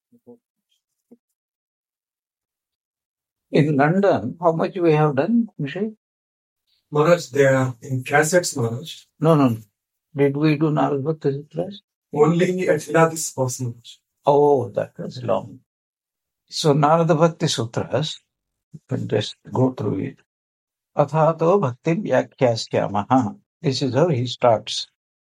In London, how much we have done, Nishi? Maharaj, they are in cassettes, Maharaj. No. Did we do Narad Bhakti Sutras? Only at this house, Maharaj. Oh, that was long. So Narada Bhakti Sutras, you can just go through it. Athato Bhakti Vyakyasyamaha. This is how he starts.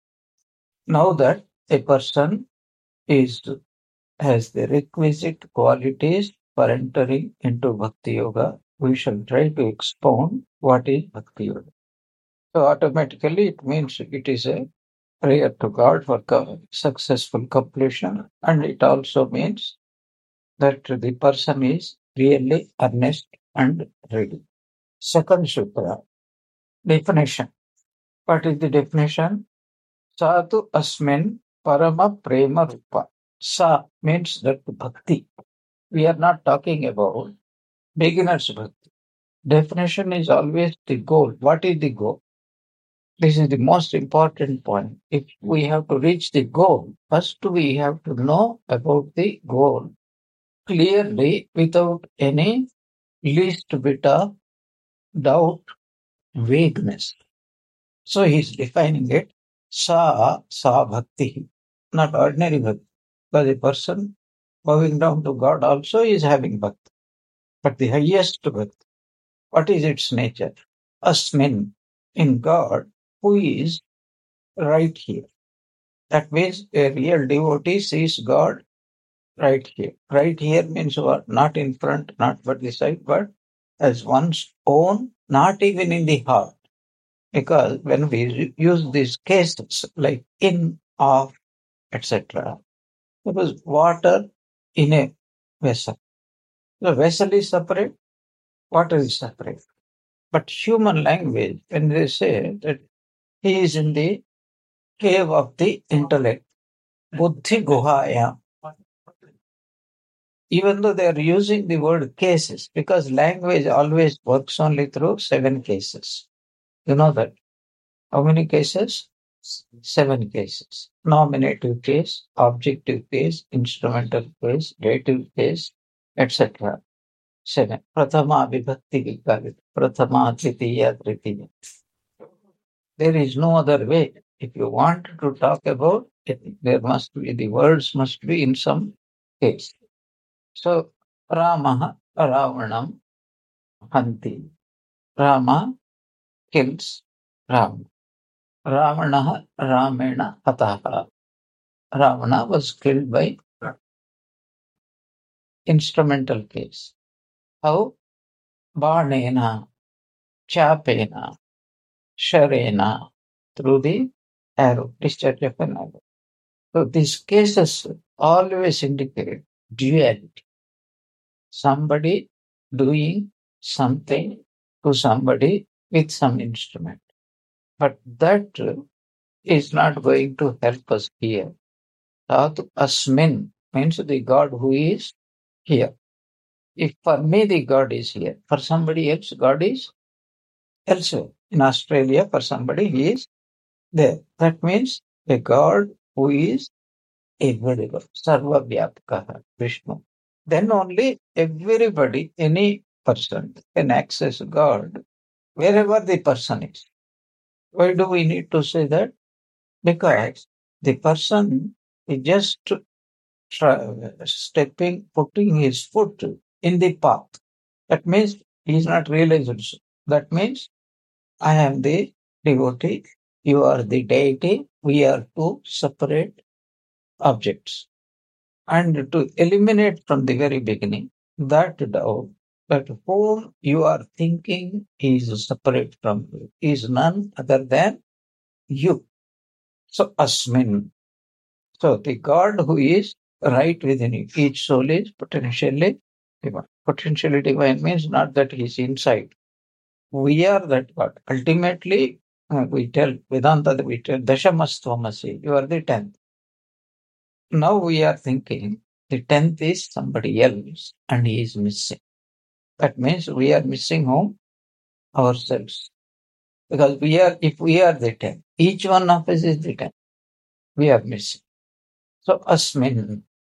Now that a person is has the requisite qualities for entering into Bhakti Yoga, we shall try to expound what is Bhakti Yoga. So automatically it means it is a prayer to God for successful completion, and it also means that the person is really earnest and ready. Second sutra, definition. What is the definition? Sadhu asmin parama prema rupa. Sa means that bhakti. We are not talking about beginner's bhakti. Definition is always the goal. What is the goal? This is the most important point. If we have to reach the goal, first we have to know about the goal clearly without any least bit of doubt, vagueness. So he's defining it. Sa bhakti, not ordinary bhakti. Because a person bowing down to God also is having bhakti. But the highest bhakti, what is its nature? Asmin, in God, who is right here. That means a real devotee sees God right here. Right here means what? Not in front, not by the side, but as one's own, not even in the heart. Because when we use these cases like in, of, etc., suppose water in a vessel. The vessel is separate, water is separate. But human language, when they say that he is in the cave of the intellect, buddhi guhaya, even though they are using the word cases, because language always works only through 7 cases. You know that. How many cases? 7 cases. Nominative case, objective case, instrumental case, dative case, etc. 7. Prathama vibhakti vikari. Prathama tritiya tritiya. There is no other way. If you want to talk about it, there must be, the words must be in some case. So, Ramaha Ravanam Hanti. Rama kills Ram. Ravana Ramena Hataha. Ravana was killed by instrumental case. How? Banena, Chapena, Sharena, through the arrow, discharge of an arrow. So these cases always indicate duality. Somebody doing something to somebody with some instrument. But that is not going to help us here. Dhatu Asmin means the God who is here. If for me the God is here, for somebody else God is elsewhere. In Australia, for somebody he is there. That means a God who is everywhere. Sarva Vyapakaha, Vishnu. Then only everybody, any person can access God wherever the person is. Why do we need to say that? Because the person is just putting his foot in the path. That means he is not realized. So. That means I am the devotee, you are the deity, we are two separate objects. And to eliminate from the very beginning that doubt that whom you are thinking is separate from you, is none other than you. So Asmin. So the God who is right within you. Each soul is potentially divine. Potentially divine means not that he is inside. We are that God. Ultimately, we tell Vedanta, we tell Dashamastvamasi, you are the 10th. Now we are thinking the 10th is somebody else and he is missing. That means we are missing whom? Ourselves. Because if we are the 10th, each one of us is the 10th. We are missing. So Asmin.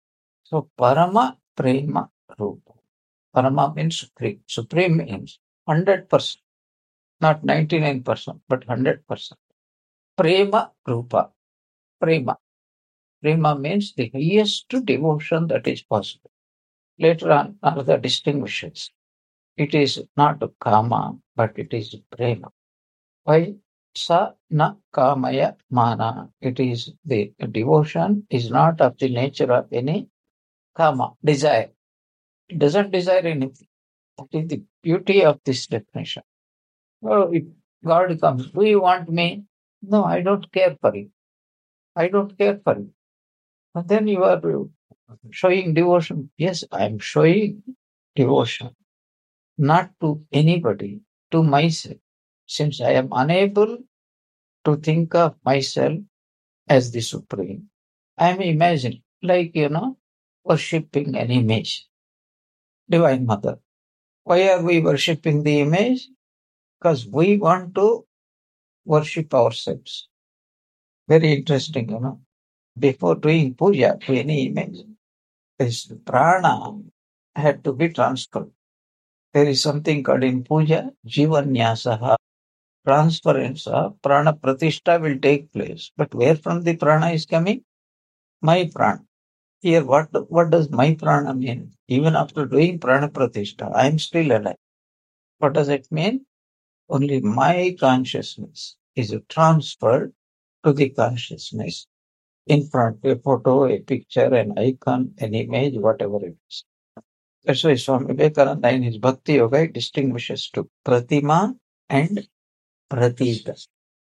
So Parama Prema Rupa. Parama means supreme. Supreme means 100%, not 99%, but 100%. Prema Rupa. Prema. Prema means the highest devotion that is possible. Later on, another distinguishes. It is not kama, but it is prema. Why? Sa na kamaya mana. It is the devotion is not of the nature of any kama, desire. It doesn't desire anything. That is the beauty of this definition. Oh, if God comes, do you want me? No, I don't care for you. I don't care for you. And then you are showing devotion. Yes, I am showing devotion, not to anybody, to myself. Since I am unable to think of myself as the supreme, I am imagining, like, worshipping an image. Divine Mother. Why are we worshipping the image? Because we want to worship ourselves. Very interesting. Before doing puja to any image, this prana had to be transferred. There is something called in puja, jivanyasaha, transference of prana pratishtha will take place. But where from the prana is coming? My prana. Here, what does my prana mean? Even after doing prana pratishtha, I am still alive. What does it mean? Only my consciousness is transferred to the consciousness in front, a photo, a picture, an icon, an image, whatever it is. That's why Swami Vivekananda in his Bhakti Yoga distinguishes to Pratima and Pratita.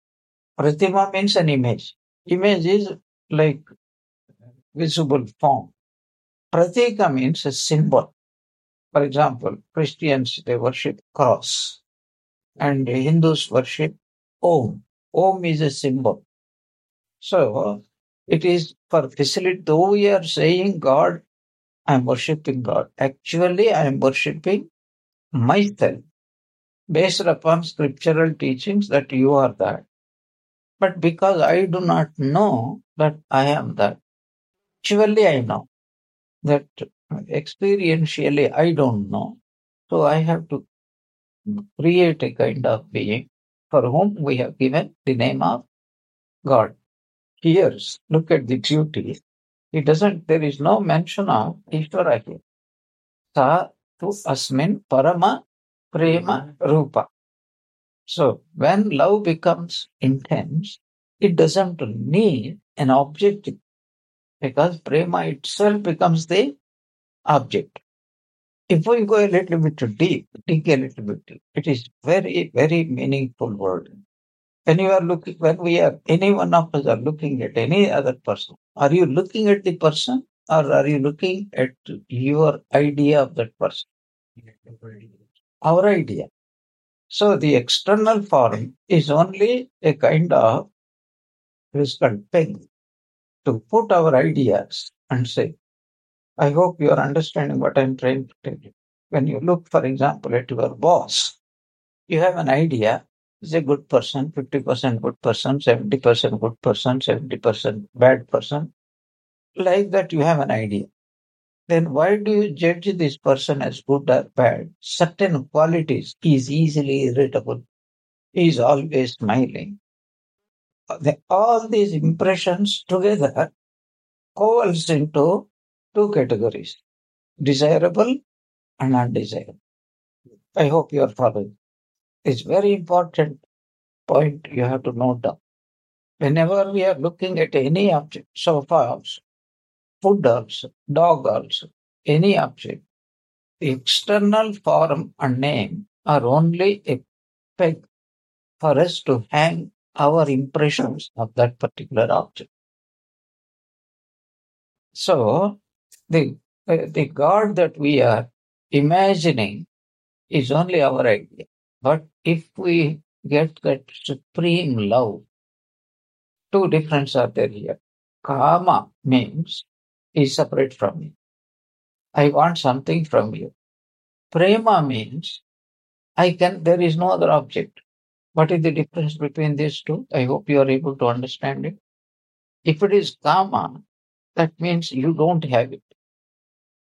Pratima means an image. Image is like visible form. Pratika means a symbol. For example, Christians, they worship cross and Hindus worship Om. Om is a symbol. So it is for facility, though we are saying God, I am worshipping God. Actually, I am worshipping myself based upon scriptural teachings that you are that. But because I do not know that I am that, actually I know that experientially I don't know. So I have to create a kind of being for whom we have given the name of God. Here, look at the beauty. There is no mention of Ishvara here. Sa tu asmin parama prema rupa. So when love becomes intense, it doesn't need an object because prema itself becomes the object. If we go a little bit deep, dig a little bit deep, it is very, very meaningful word. When any one of us are looking at any other person, are you looking at the person or are you looking at your idea of that person? Our idea. So the external form is only a kind of physical peg to put our ideas and say, I hope you are understanding what I'm trying to tell you. When you look, for example, at your boss, you have an idea. He's a good person, 50% good person, 70% good person, 70% bad person. Like that, you have an idea. Then why do you judge this person as good or bad? Certain qualities. He is easily irritable. He is always smiling. All these impressions together coalesce into two categories, desirable and undesirable. I hope you are following. It's very important point you have to note down. Whenever we are looking at any object, sofa also, food also, dog also, any object, the external form and name are only a peg for us to hang our impressions of that particular object. So the God that we are imagining is only our idea. But if we get that supreme love, two differences are there here. Kama means is separate from me. I want something from you. Prema means there is no other object. What is the difference between these two? I hope you are able to understand it. If it is kama, that means you don't have it.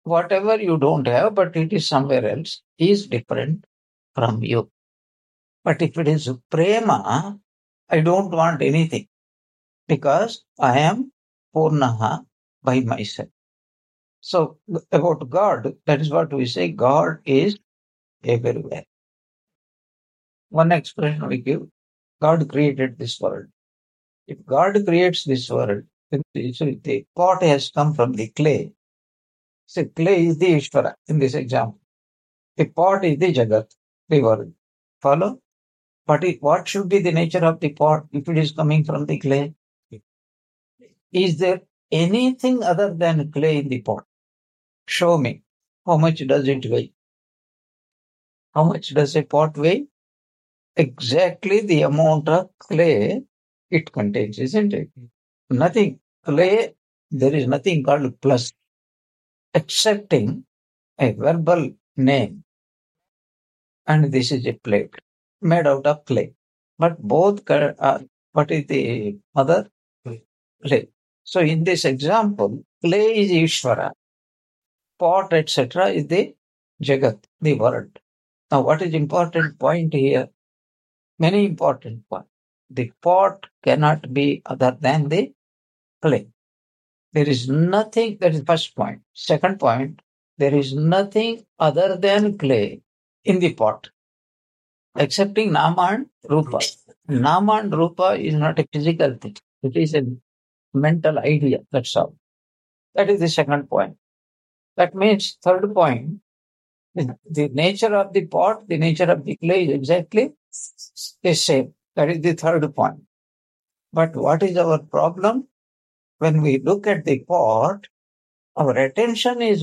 whatever you don't have, but it is somewhere else, is different from you. But if it is prema, I don't want anything because I am Purnaha by myself. So about God, that is what we say, God is everywhere. One expression we give, God created this world. If God creates this world, then the pot has come from the clay. So clay is the Ishvara in this example. The pot is the Jagat, the world. Follow? What should be the nature of the pot if it is coming from the clay? Is there anything other than clay in the pot? Show me. How much does it weigh? How much does a pot weigh? Exactly the amount of clay it contains, isn't it? Nothing. Clay, there is nothing called plus, excepting a verbal name. And this is a plate made out of clay. But both are, what is the mother? Clay. So in this example, clay is Ishvara, pot, etc. is the Jagat, the world. Now, what is important point here? Many important points. The pot cannot be other than the clay. There is nothing, that is first point. Second point, there is nothing other than clay in the pot, excepting Nama and Rupa. Nama and Rupa is not a physical thing. It is a mental idea, that's all. That is the second point. That means third point, the nature of the pot, the nature of the clay is exactly the same. That is the third point. But what is our problem? When we look at the pot, our attention is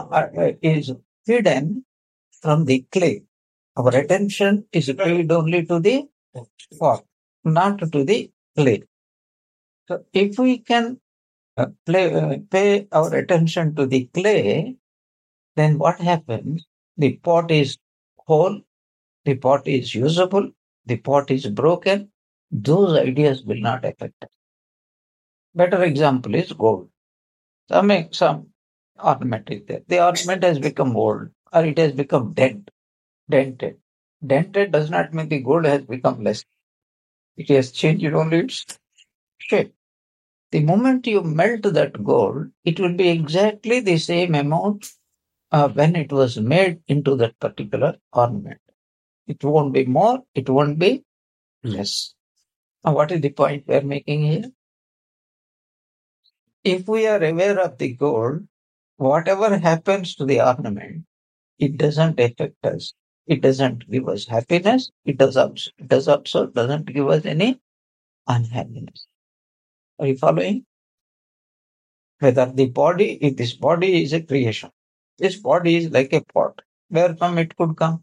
hidden from the clay. Our attention is paid only to the pot, not to the clay. So if we can pay our attention to the clay, then what happens? The pot is whole, the pot is usable, the pot is broken. Those ideas will not affect us. Better example is gold. Some ornament is there. The ornament has become old or it has become dented. Dented does not mean the gold has become less. It has changed only its shape. The moment you melt that gold, it will be exactly the same amount when it was made into that particular ornament. It won't be more, it won't be less. Now, what is the point we are making here? If we are aware of the gold, whatever happens to the ornament, it doesn't affect us. It doesn't give us happiness. It does also doesn't give us any unhappiness. Are you following? Whether the body, if this body is a creation, this body is like a pot. Where from it could come?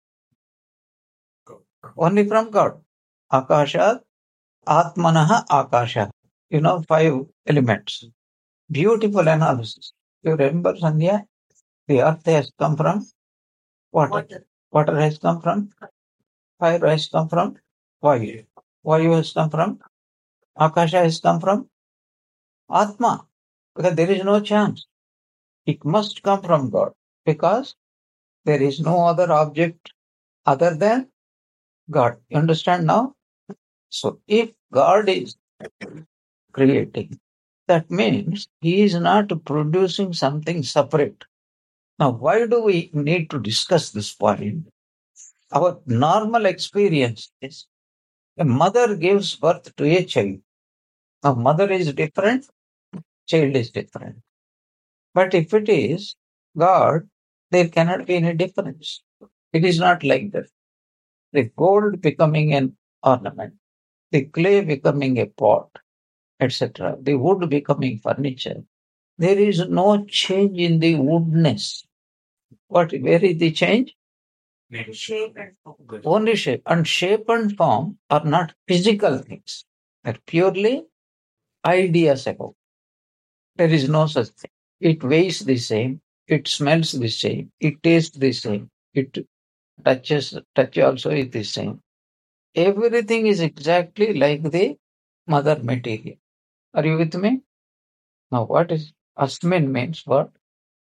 Only from God. Akasha, Atmanaha Akasha. 5 elements. Beautiful analysis. You remember, Sandhya? The earth has come from water. Water has come from fire, has come from Vayu. Vayu has come from Akasha, has come from Atma. Because there is no chance. It must come from God. Because there is no other object other than God. You understand now? So if God is creating, that means He is not producing something separate. Now, why do we need to discuss this point? Our normal experience is a mother gives birth to a child. Now, mother is different, child is different. But if it is God, there cannot be any difference. It is not like that. The gold becoming an ornament, the clay becoming a pot, etc., the wood becoming furniture. There is no change in the woodness. Where is the change? Shape and form. Only shape. And shape and form are not physical things. They're purely ideas about. There is no such thing. It weighs the same. It smells the same. It tastes the same. It touch also is the same. Everything is exactly like the mother material. Are you with me? Now, what is Asmin means what?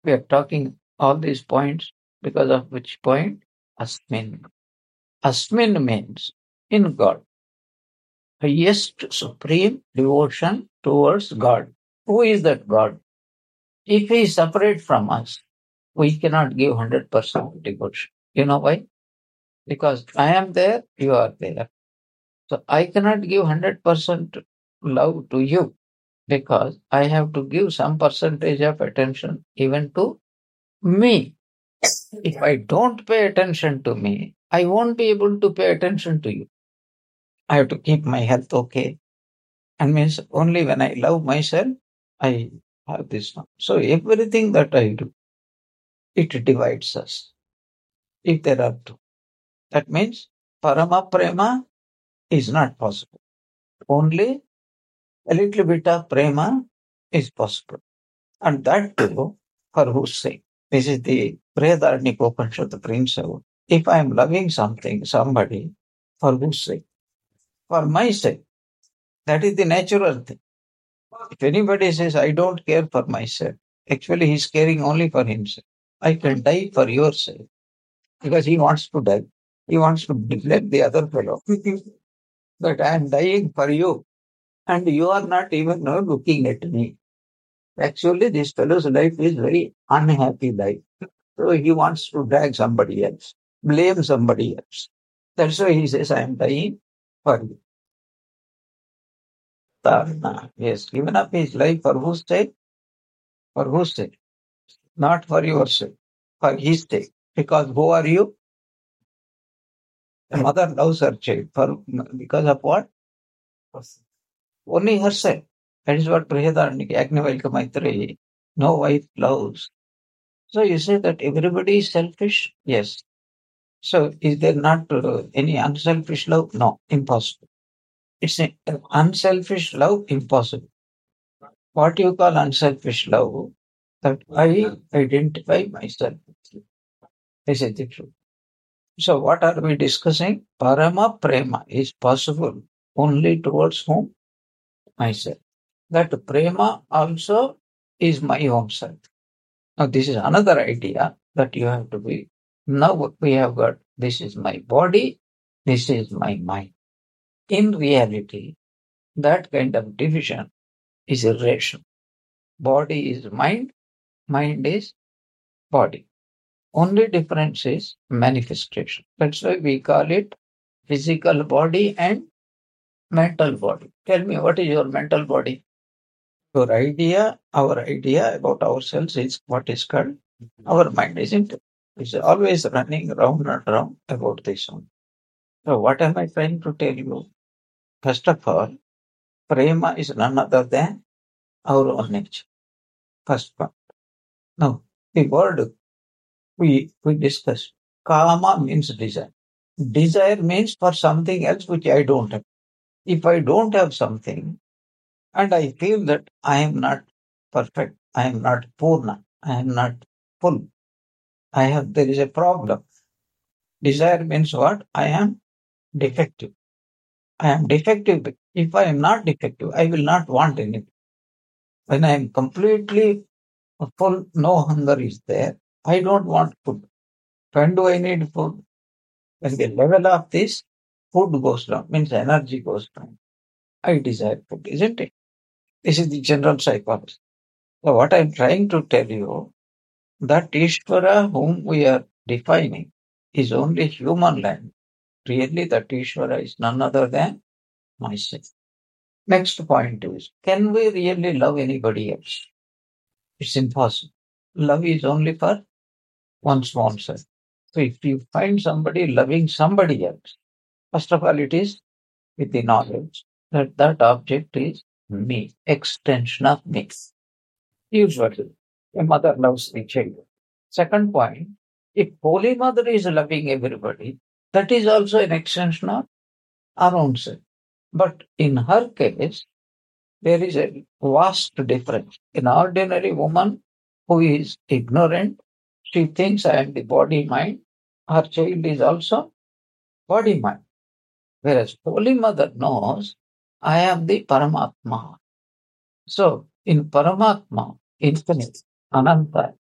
We are talking all these points because of which point? Asmin. Asmin means in God. Highest supreme devotion towards God. Who is that God? If he is separate from us, we cannot give 100% devotion. You know why? Because I am there, you are there. So I cannot give 100% love to you because I have to give some percentage of attention even to me. If I don't pay attention to me, I won't be able to pay attention to you. I have to keep my health okay. And means only when I love myself, I have this one. So everything that I do, it divides us. If there are two, that means Parama Prema is not possible. Only a little bit of Prema is possible. And that too, for whose sake? This is the Brihadaranyaka Upanishad, the principle. If I am loving something, somebody, for whose sake? For my sake. That is the natural thing. If anybody says, I don't care for myself, actually he's caring only for himself. I can die for your sake because he wants to die. He wants to neglect the other fellow. But I am dying for you and you are not even looking at me. Actually, this fellow's life is very unhappy life. So he wants to drag somebody else, blame somebody else. That's why he says, I am dying for you. Tarna. Yes, given up his life for whose sake? For whose sake? Not for your sake, for his sake. Because who are you? The mother loves her child. Because of what? Only herself. That is what Brihadaranyaka, Yajnavalkya Maitreyi, no wife loves. So you say that everybody is selfish? Yes. So is there not any unselfish love? No, impossible. It's an unselfish love, impossible. What you call unselfish love? That I identify myself with you. This is the truth. So what are we discussing? Parama prema is possible only towards whom? Myself. That prema also is my own self. Now this is another idea that you have to be. Now we have got this is my body, this is my mind. In reality, that kind of division is irrational. Body is mind, mind is body. Only difference is manifestation. That's why we call it physical body and mental body. Tell me, what is your mental body? Our idea about ourselves is what is called our mind, isn't it? It's always running round and round about this one. So what am I trying to tell you? First of all, prema is none other than our own nature. First one. Now, the word we discussed, kama means desire. Desire means for something else which I don't have. If I don't have something and I feel that I am not perfect, I am not purna, I am not full, there is a problem. Desire means what? I am defective. I am defective. If I am not defective, I will not want anything. When I am completely full, no hunger is there, I don't want food. When do I need food? When the level of this food goes down, means energy goes down. I desire food, isn't it? This is the general psychology. So what I'm trying to tell you, that Ishvara whom we are defining is only human language. Really, that Ishvara is none other than myself. Next point is, can we really love anybody else? It's impossible. Love is only for one's own self. So if you find somebody loving somebody else, first of all, it is with the knowledge that that object is me, extension of me. Usually, a mother loves the child. Second point, if Holy Mother is loving everybody, that is also an extension of our own self. But in her case, there is a vast difference. An ordinary woman who is ignorant, she thinks I am the body mind. Her child is also body mind. Whereas Holy Mother knows I am the Paramatma. So in Paramatma, infinite, Ananta,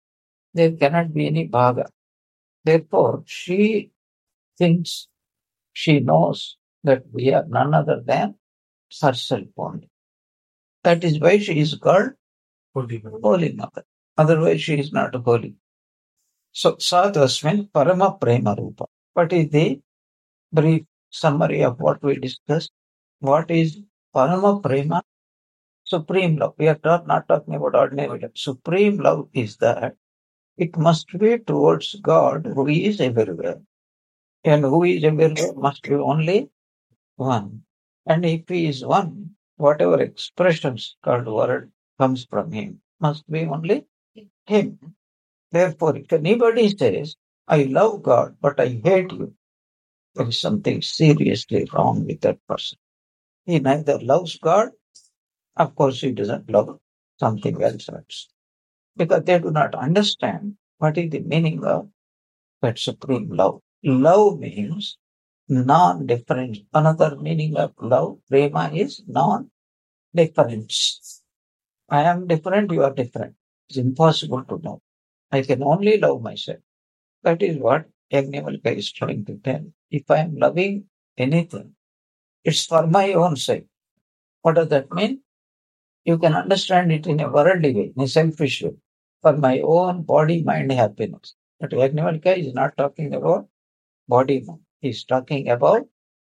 There cannot be any bhaga. Therefore, she thinks she knows that we are none other than herself only. That is why she is called Holy Mother. Otherwise, she is not holy. So, Sadhasmin Parama Prema Rupa. What is the brief summary of what we discussed? What is Parama Prema? Supreme love. We are not talking about ordinary love. Supreme love is that it must be towards God who is everywhere. And who is everywhere must be only one. And if he is one, whatever expressions called word comes from him must be only him. Therefore, if anybody says, I love God, but I hate you, there is something seriously wrong with that person. He neither loves God, of course, he doesn't love something else, because they do not understand what is the meaning of that supreme love. Love means non-difference. Another meaning of love, prema, is non-difference. I am different, you are different. It's impossible to know. I can only love myself. That is what Yajnavalkya is trying to tell. If I am loving anything, it's for my own sake. What does that mean? You can understand it in a worldly way, in a selfish way, for my own body, mind happiness. But Yajnavalkya is not talking about body, mind. He is talking about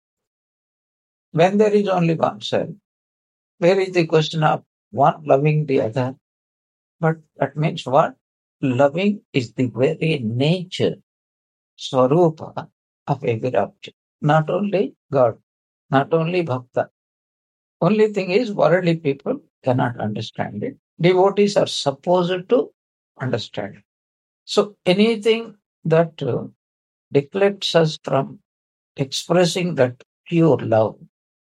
when there is only one self. Where is the question of one loving the other? But that means what? Loving is the very nature, swarupa of every object. Not only God, not only bhakta. Only thing is, worldly people cannot understand it. Devotees are supposed to understand it. So anything that deflects us from expressing that pure love,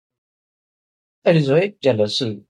that is why jealousy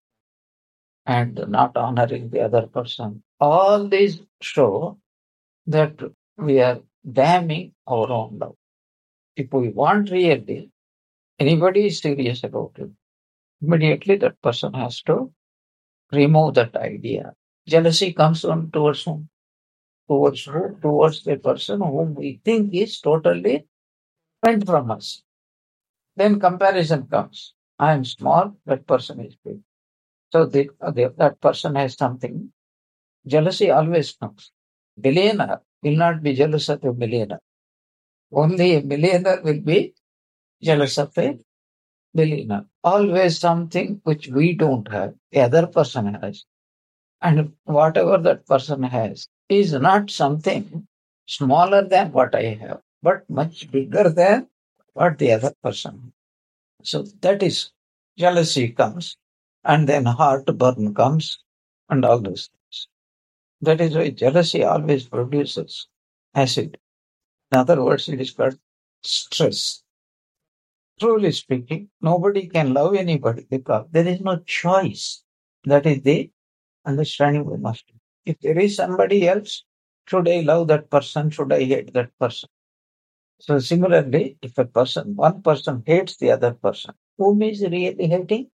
and not honoring the other person. All these show that we are damning our own love. If we want really, anybody is serious about it, immediately that person has to remove that idea. Jealousy comes on towards whom? Towards who? Towards the person whom we think is totally different from us. Then comparison comes. I am small, that person is big. So that person has something. Jealousy always comes. Billionaire will not be jealous of a millionaire. Only a millionaire will be jealous of a billionaire. Always something which we don't have, the other person has. And whatever that person has is not something smaller than what I have, but much bigger than what the other person has. So that is jealousy comes, and then heartburn comes, and all those things. That is why jealousy always produces acid. In other words, it is called stress. Truly speaking, nobody can love anybody because there is no choice. That is the understanding we must do. If there is somebody else, should I love that person? Should I hate that person? So similarly, if one person hates the other person, whom is really hating?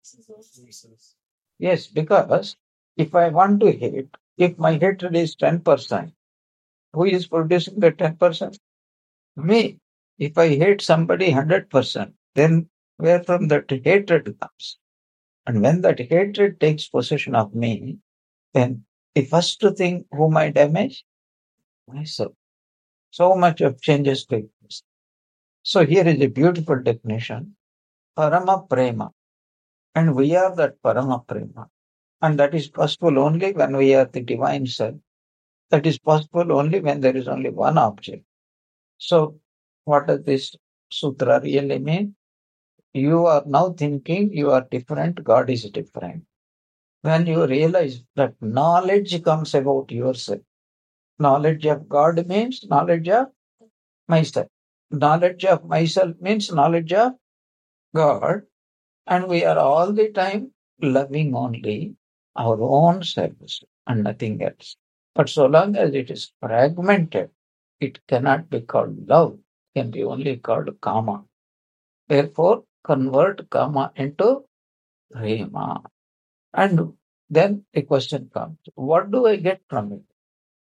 Yes, because if I want to hate, if my hatred is 10%, who is producing the 10%? Me. If I hate somebody 100%, then where from that hatred comes? And when that hatred takes possession of me, then the first thing whom I damage? Myself. So much of changes take place. So here is a beautiful definition. Parama Prema. And we are that Parama Prema. And that is possible only when we are the divine self. That is possible only when there is only one object. So what does this sutra really mean? You are now thinking you are different, God is different. When you realize that knowledge comes about yourself, knowledge of God means knowledge of myself. Knowledge of myself means knowledge of God, and we are all the time loving only our own selves and nothing else. But so long as it is fragmented, it cannot be called love, it can be only called kama. Therefore, convert kama into prema. And then the question comes, what do I get from it?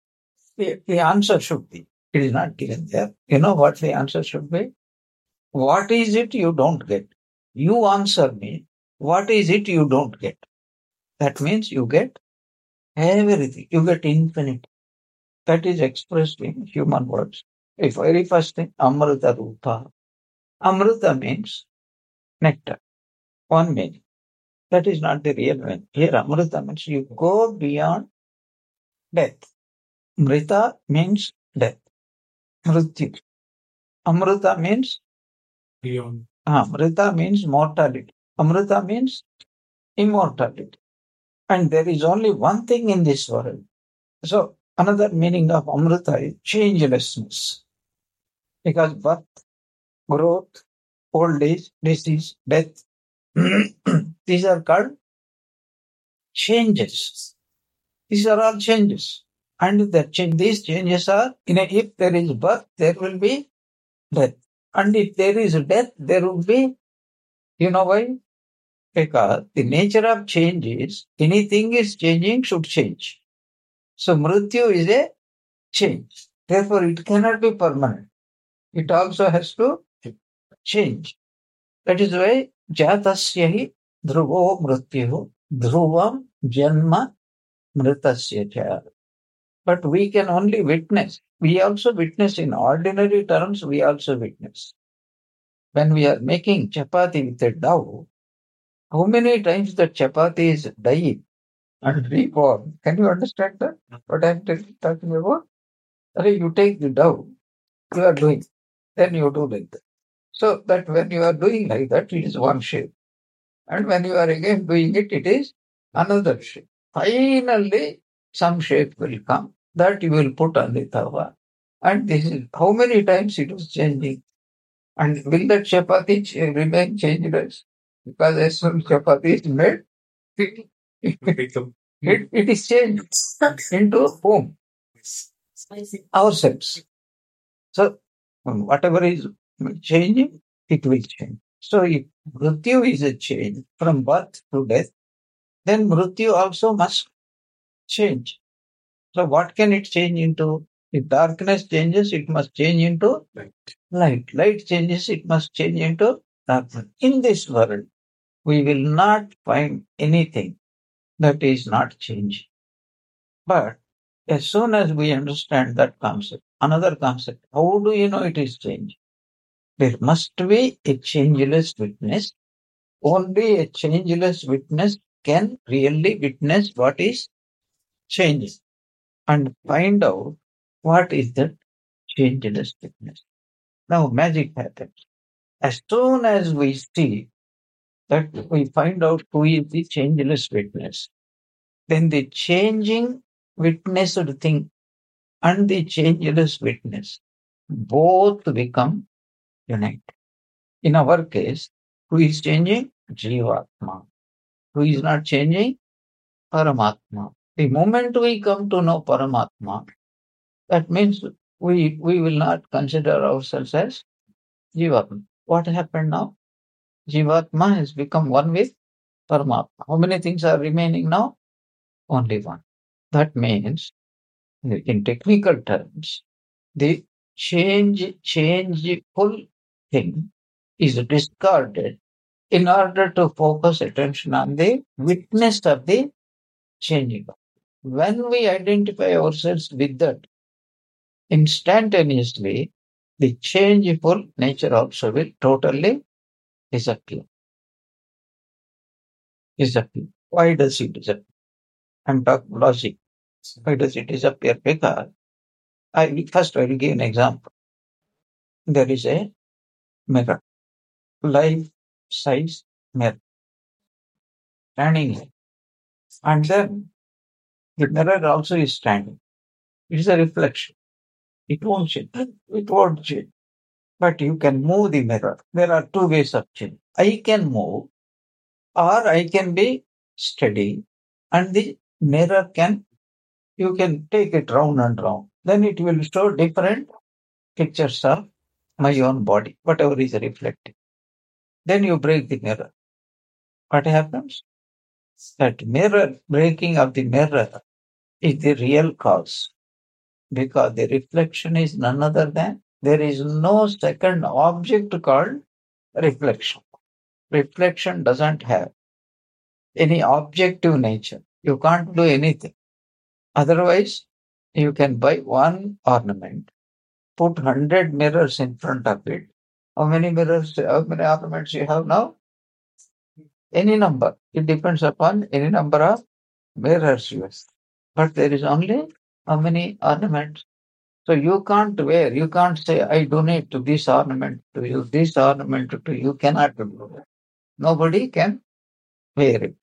The answer should be. It is not given there. You know what the answer should be? What is it you don't get? You answer me. What is it you don't get? That means you get everything. You get infinite. That is expressed in human words. The very first thing, Amrita Rupa. Amrita means nectar. One meaning. That is not the real meaning. Here, Amrita means you go beyond death. Mrita means death. Mrityu. Amrita means Beyond. Amrita means mortality. Amrita means immortality. And there is only one thing in this world. So another meaning of Amrita is changelessness. Because birth, growth, old age, disease, death, these are called changes. These are all changes. And these changes are, if there is birth, there will be death. And if there is death, there will be, you know why? Because the nature of change is, anything is changing should change. So Mrityu is a change. Therefore, it cannot be permanent. It also has to change. That is why Jatasya hi dhruvo mrityu dhruvam janma mritasya cha. But we can only witness. We also witness in ordinary terms, we also witness. When we are making chapati with a dough, how many times the chapati is dying and reborn? Can you understand that? What I'm talking about? You take the dough, you are doing, then you do like that. So that when you are doing like that, it is one shape. And when you are again doing it, it is another shape. Finally, some shape will come that you will put on the tawa. And this is how many times it was changing. And will that chapati remain changeless? Because as soon as chapati is made, it is changed into whom? Ourselves. So whatever is changing, it will change. So if Mrityu is a change from birth to death, then Mrityu also must change. So what can it change into? If darkness changes, it must change into light. Light changes, it must change into darkness. In this world, we will not find anything that is not changing. But as soon as we understand that concept, another concept, how do you know it is changing? There must be a changeless witness. Only a changeless witness can really witness what is changing and find out what is that changeless witness. Now magic happens. As soon as we see that we find out who is the changeless witness, then the changing witnessed thing and the changeless witness both become united. In our case, who is changing? Jivatma. Who is not changing? Paramatma. The moment we come to know Paramatma, that means we will not consider ourselves as Jivatma. What happened now? Jivatma has become one with Paramatma. How many things are remaining now? Only one. That means, in technical terms, the changeful thing is discarded in order to focus attention on the witness of the changing. When we identify ourselves with that, instantaneously, the changeful nature also will totally disappear. Why does it disappear? I'm talking logic. Why does it disappear? Because I will give an example. There is a mirror, life-size mirror, standing here. And then the mirror also is standing. It is a reflection. It won't change. It won't change. But you can move the mirror. There are two ways of change. I can move or I can be steady and the mirror you can take it round and round. Then it will show different pictures of my own body, whatever is reflecting. Then you break the mirror. What happens? That breaking of the mirror is the real cause. because the reflection is none other than, there is no second object called reflection. Reflection doesn't have any objective nature. You can't do anything. Otherwise, you can buy one ornament, put 100 mirrors in front of it. How many ornaments you have now? Any number. It depends upon any number of mirrors you have. But there is only how many ornaments. So you can't wear, you can't say, I donate to this ornament to you, this ornament to you. Cannot do that. Nobody can wear it.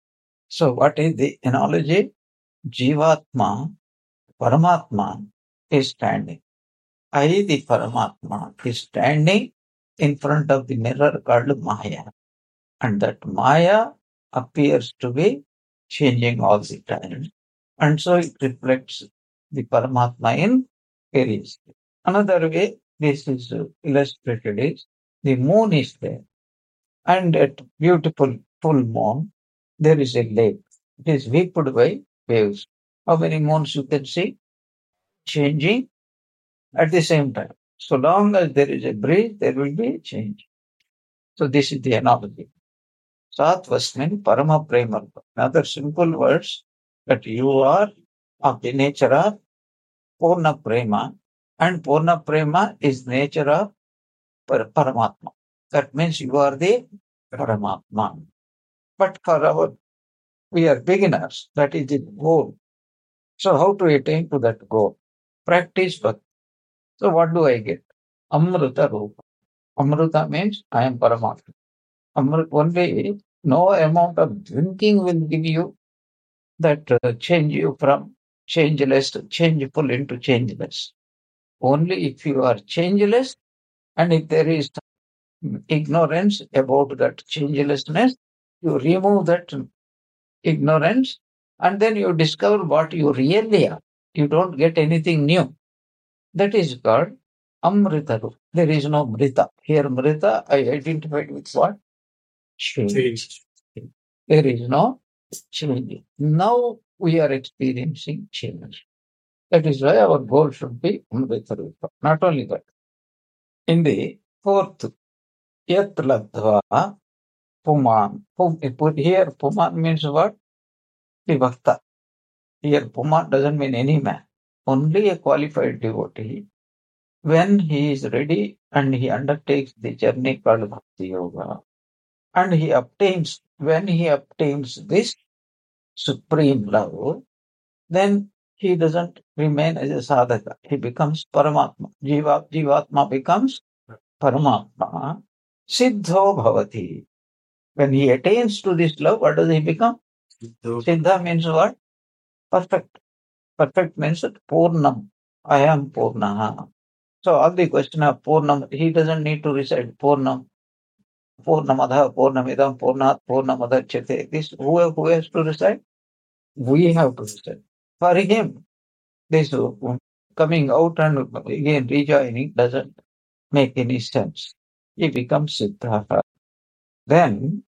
So what is the analogy? Jivatma, Paramatma is standing. I, the Paramatma, is standing in front of the mirror called Maya. And that Maya appears to be changing all the time. And so it reflects the Paramatma in various. Another way this is illustrated is the moon is there. And at beautiful full moon, there is a lake. It is whipped by waves. How many moons you can see? Changing at the same time. So long as there is a breeze, there will be a change. So this is the analogy. Satvasmin Parama Prema. Another simple words that you are of the nature of Purna Prema, and Purna Prema is nature of Paramatma. That means you are the Paramatma. But for we are beginners. That is the goal. So how to attain to that goal? Practice Bhakti. So what do I get? Amrita Rupa. Amrita means I am Paramatma. Only no amount of drinking will give you that change you from changeless to changeful into changeless. Only if you are changeless and if there is ignorance about that changelessness, you remove that ignorance and then you discover what you really are. You don't get anything new. That is called Amrita. There is no Mrita. Here, Mrita, I identified with what? Change. There is no change. Now we are experiencing change. That is why our goal should be Amrita Rupa. Not only that. In the fourth, Yat Ladva Puman. Here, Puman means what? Vivakta. Here, Puman doesn't mean any man. Only a qualified devotee. When he is ready and he undertakes the journey called Bhakti Yoga, and when he obtains this supreme love, then he doesn't remain as a sadhaka. He becomes Paramatma. Jivatma becomes Paramatma. Siddho bhavati. When he attains to this love, what does he become? Siddha means what? Perfect. Perfect means Purnam. I am Purnaha. So all the question of Purnam, he doesn't need to recite Purnam. Purnamada, Purnamidam, Purnat, Purnamadachyate. This who has to recite? We have to recite. For him, this coming out and again rejoining doesn't make any sense. He becomes Siddhartha. Then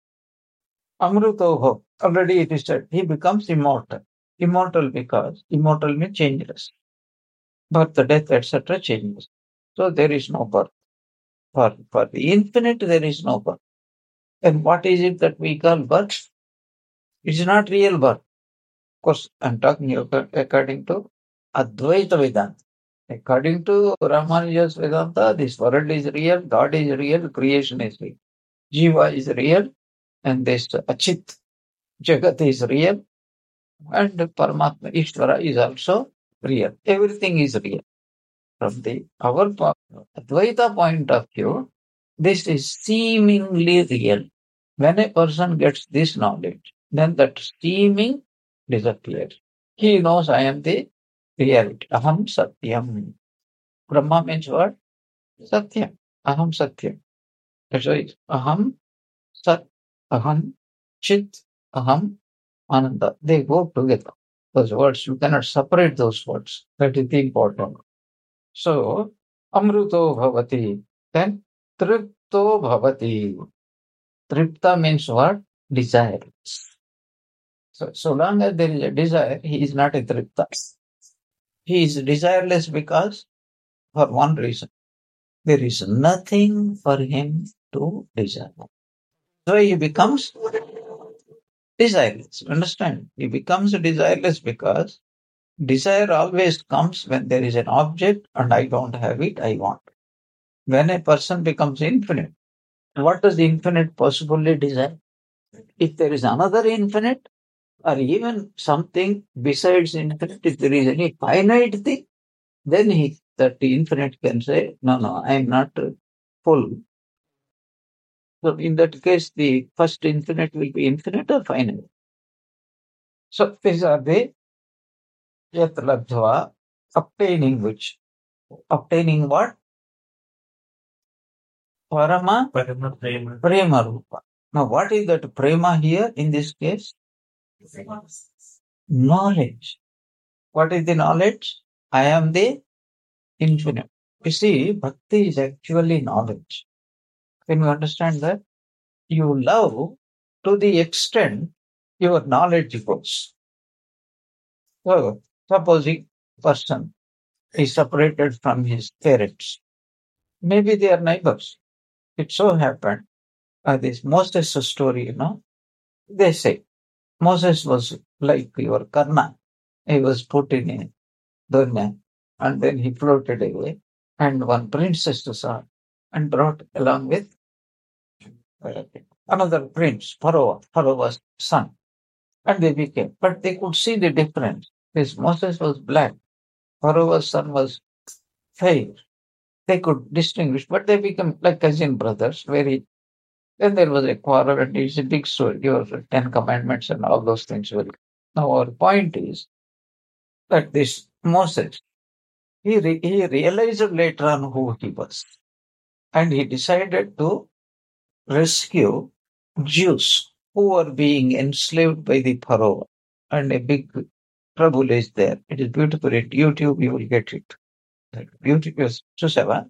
Amruto, already it is said, he becomes immortal. Immortal because immortal means changeless. Birth, death, etc. changes. So there is no birth. For the infinite, there is no birth. And what is it that we call birth? It is not real birth. Of course, I'm talking according to Advaita Vedanta. According to Ramanuja's Vedanta, this world is real, God is real, creation is real. Jiva is real, and this Achit, Jagat is real, and Paramatma, Ishvara is also real. Everything is real. From our Advaita point of view, this is seemingly real. When a person gets this knowledge, then that seeming disappears. He knows I am the reality. Aham Satyam. Brahma means what? Satyam. Aham Satyam. That's why Aham Sat, Aham Chit, Aham Ananda. They go together. Those words, you cannot separate those words. That is the important. So, Amruto Bhavati. Then Tripto Bhavati. Tripta means what? Desire. So long as there is a desire, he is not a Tripta. He is desireless because, for one reason, there is nothing for him to desire. So he becomes desireless. Understand? He becomes desireless because desire always comes when there is an object and I don't have it, I want. When a person becomes infinite, what does the infinite possibly desire? If there is another infinite, or even something besides infinite, if there is any finite thing, then that the infinite can say, no, no, I am not full. So in that case, the first infinite will be infinite or finite. So these are the yat labdhva, obtaining which. Obtaining what? Parama Parama Prema. prema rupa. Now what is that prema here in this case? Knowledge. What is the knowledge? I am the infinite. You see, bhakti is actually knowledge. Can you understand that? You love to the extent your knowledge grows. So, supposing person is separated from his parents. Maybe they are neighbors. It so happened, this Moses story, they say Moses was like your Karna. He was put in a donya and then he floated away. And one princess saw and brought along with uh, another prince, Pharaoh's son. And they became, but they could see the difference. This Moses was black, Pharaoh's son was fair. They could distinguish, but they become like cousin brothers. Then there was a quarrel, and it's a big story. Your Ten Commandments and all those things will. Now our point is that this Moses, he realized later on who he was, and he decided to rescue Jews who were being enslaved by the Pharaoh, and a big trouble is there. It is beautiful. At YouTube, you will get it. Beautiful. Susava.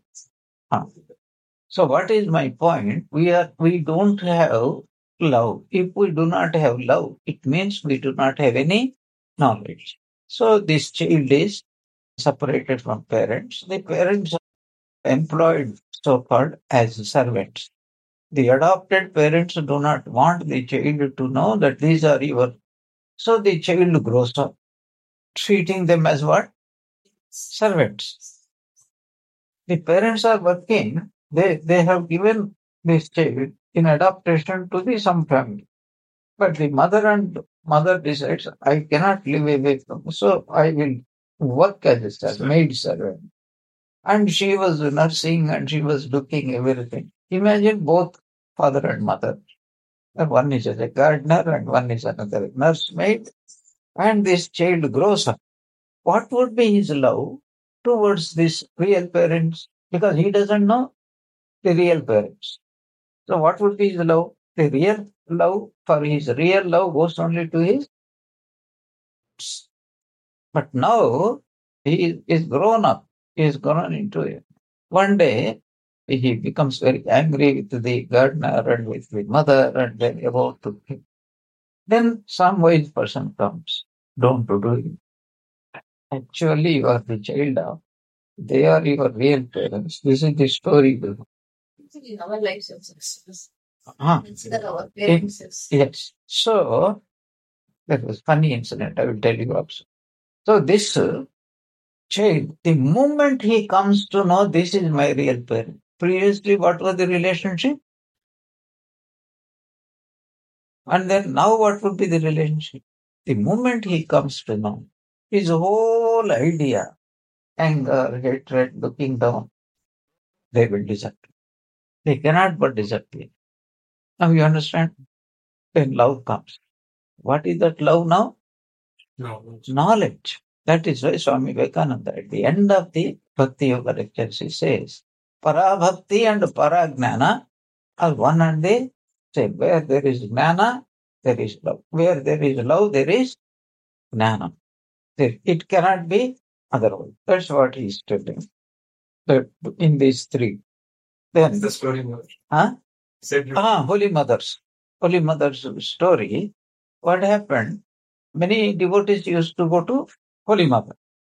So what is my point? We don't have love. If we do not have love, it means we do not have any knowledge. So this child is separated from parents. The parents are employed so-called as servants. The adopted parents do not want the child to know that these are your. So the child grows up treating them as what? Servants. The parents are working. They have given this child in adaptation to the some family. But the mother decides, I cannot live away from, so I will work as a maid servant. And she was nursing and she was looking everything. Imagine both father and mother. And one is a gardener and one is another nursemaid. And this child grows up. What would be his love towards these real parents? Because he doesn't know the real parents. So what would be his love? The real love for his real love goes only to his. But now he is grown up. He is grown into it. One day he becomes very angry with the gardener and with the mother and then about to kill. Then some wise person comes. Don't do it. Actually, you are the child of. They are your real parents. This is the story. In our lives also. Ah, Consider our parents. yes. So that was funny incident. I will tell you also. So this child, the moment he comes to know this is my real parent, previously what was the relationship? And then now what would be the relationship? The moment he comes to know, his whole idea, anger, hatred, looking down, they will disappear. They cannot but disappear. Now you understand? When love comes. What is that love now? Knowledge. That is why Swami Vivekananda at the end of the Bhakti Yoga lectures he says, Parabhakti and Paragnana are one and the same. Where there is Gnana, there is love. Where there is love, there is Gnana. It cannot be otherwise. That's what he is telling. That in these three. Then, The story more. huh? Said Holy Mothers. Holy Mother's story. What happened? Many devotees used to go to Holy Mother.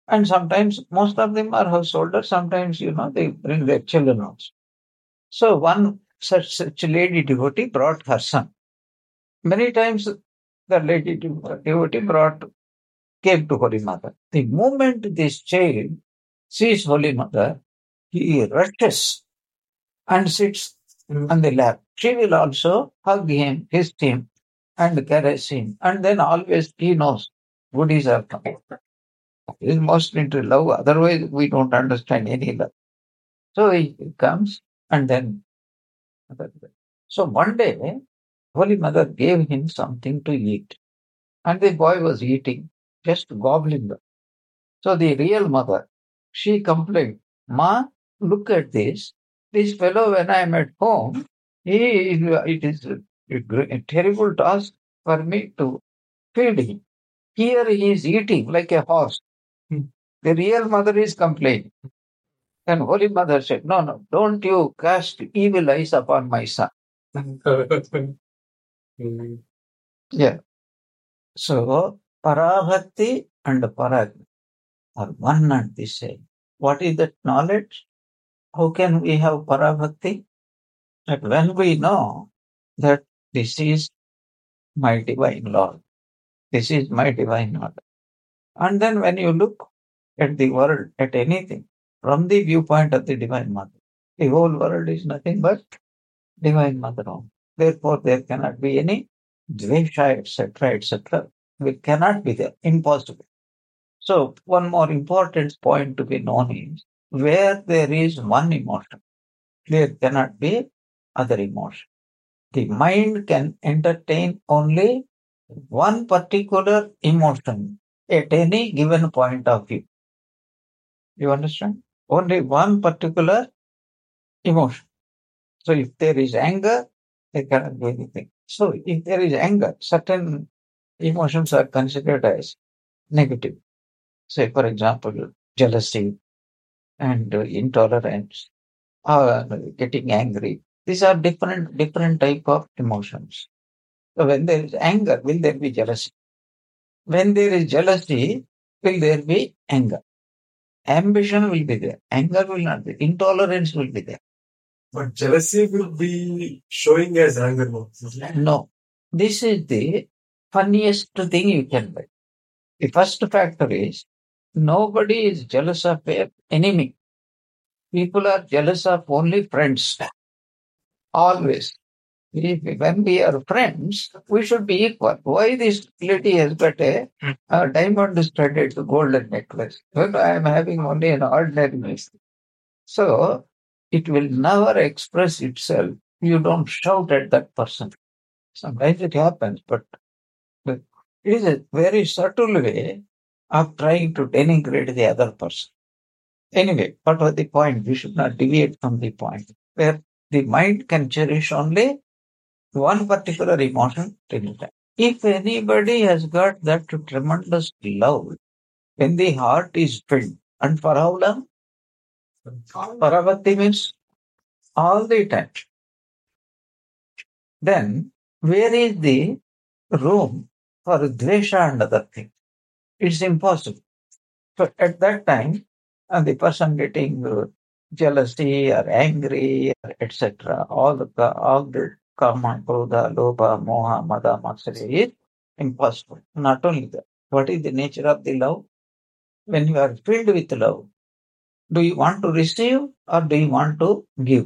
And sometimes most of them are householders. Sometimes, they bring their children also. So one such lady devotee brought her son. Many times the lady devotee came to Holy Mother. The moment this child sees Holy Mother, he rushes and sits on the lap. She will also hug him, kiss him, and caress him. And then always he knows goodies are coming. He is most into love. Otherwise, we don't understand any love. So he comes and then. So one day, Holy Mother gave him something to eat. And the boy was eating, just gobbling them. So the real mother, she complained, Ma, look at this. This fellow, when I am at home, it is a terrible task for me to feed him. Here he is eating like a horse. The real mother is complaining. And Holy Mother said, No, no, don't you cast evil eyes upon my son. Yeah. So, Parabhakti and Paragni are one and the same. What is that knowledge? How can we have Parabhakti? That when we know that this is my divine Lord, this is my divine Lord. And then when you look at the world, at anything, from the viewpoint of the Divine Mother, the whole world is nothing but Divine Mother only. Therefore, there cannot be any dvesha, etc., etc. It cannot be there. Impossible. So, one more important point to be known is where there is one emotion, there cannot be other emotion. The mind can entertain only one particular emotion at any given point of view. You understand? Only one particular emotion. So if there is anger, there cannot be anything. So if there is anger, certain emotions are considered as negative. Say, for example, jealousy and intolerance, or getting angry. These are different type of emotions. So when there is anger, will there be jealousy? When there is jealousy, will there be anger? Ambition will be there. Anger will not be. Intolerance will be there. But jealousy will be showing as anger now. No. This is the funniest thing you can buy. The first factor is nobody is jealous of an enemy. People are jealous of only friends. Always. When we are friends, we should be equal. Why this lady has got a diamond studded golden necklace? When I am having only an ordinary necklace. So it will never express itself. You don't shout at that person. Sometimes it happens, but it is a very subtle way of trying to denigrate the other person. Anyway, what was the point? We should not deviate from the point where the mind can cherish only one particular emotion till the time. If anybody has got that tremendous love, when the heart is filled, and for how long? Paravati means all the time. Then, where is the room for dvesha and other things? It's impossible. So at that time, the person getting jealousy or angry, or etc., all the kama, krodha, lobha, moha, mada, matsarya is impossible. Not only that, what is the nature of the love? When you are filled with love, do you want to receive or do you want to give?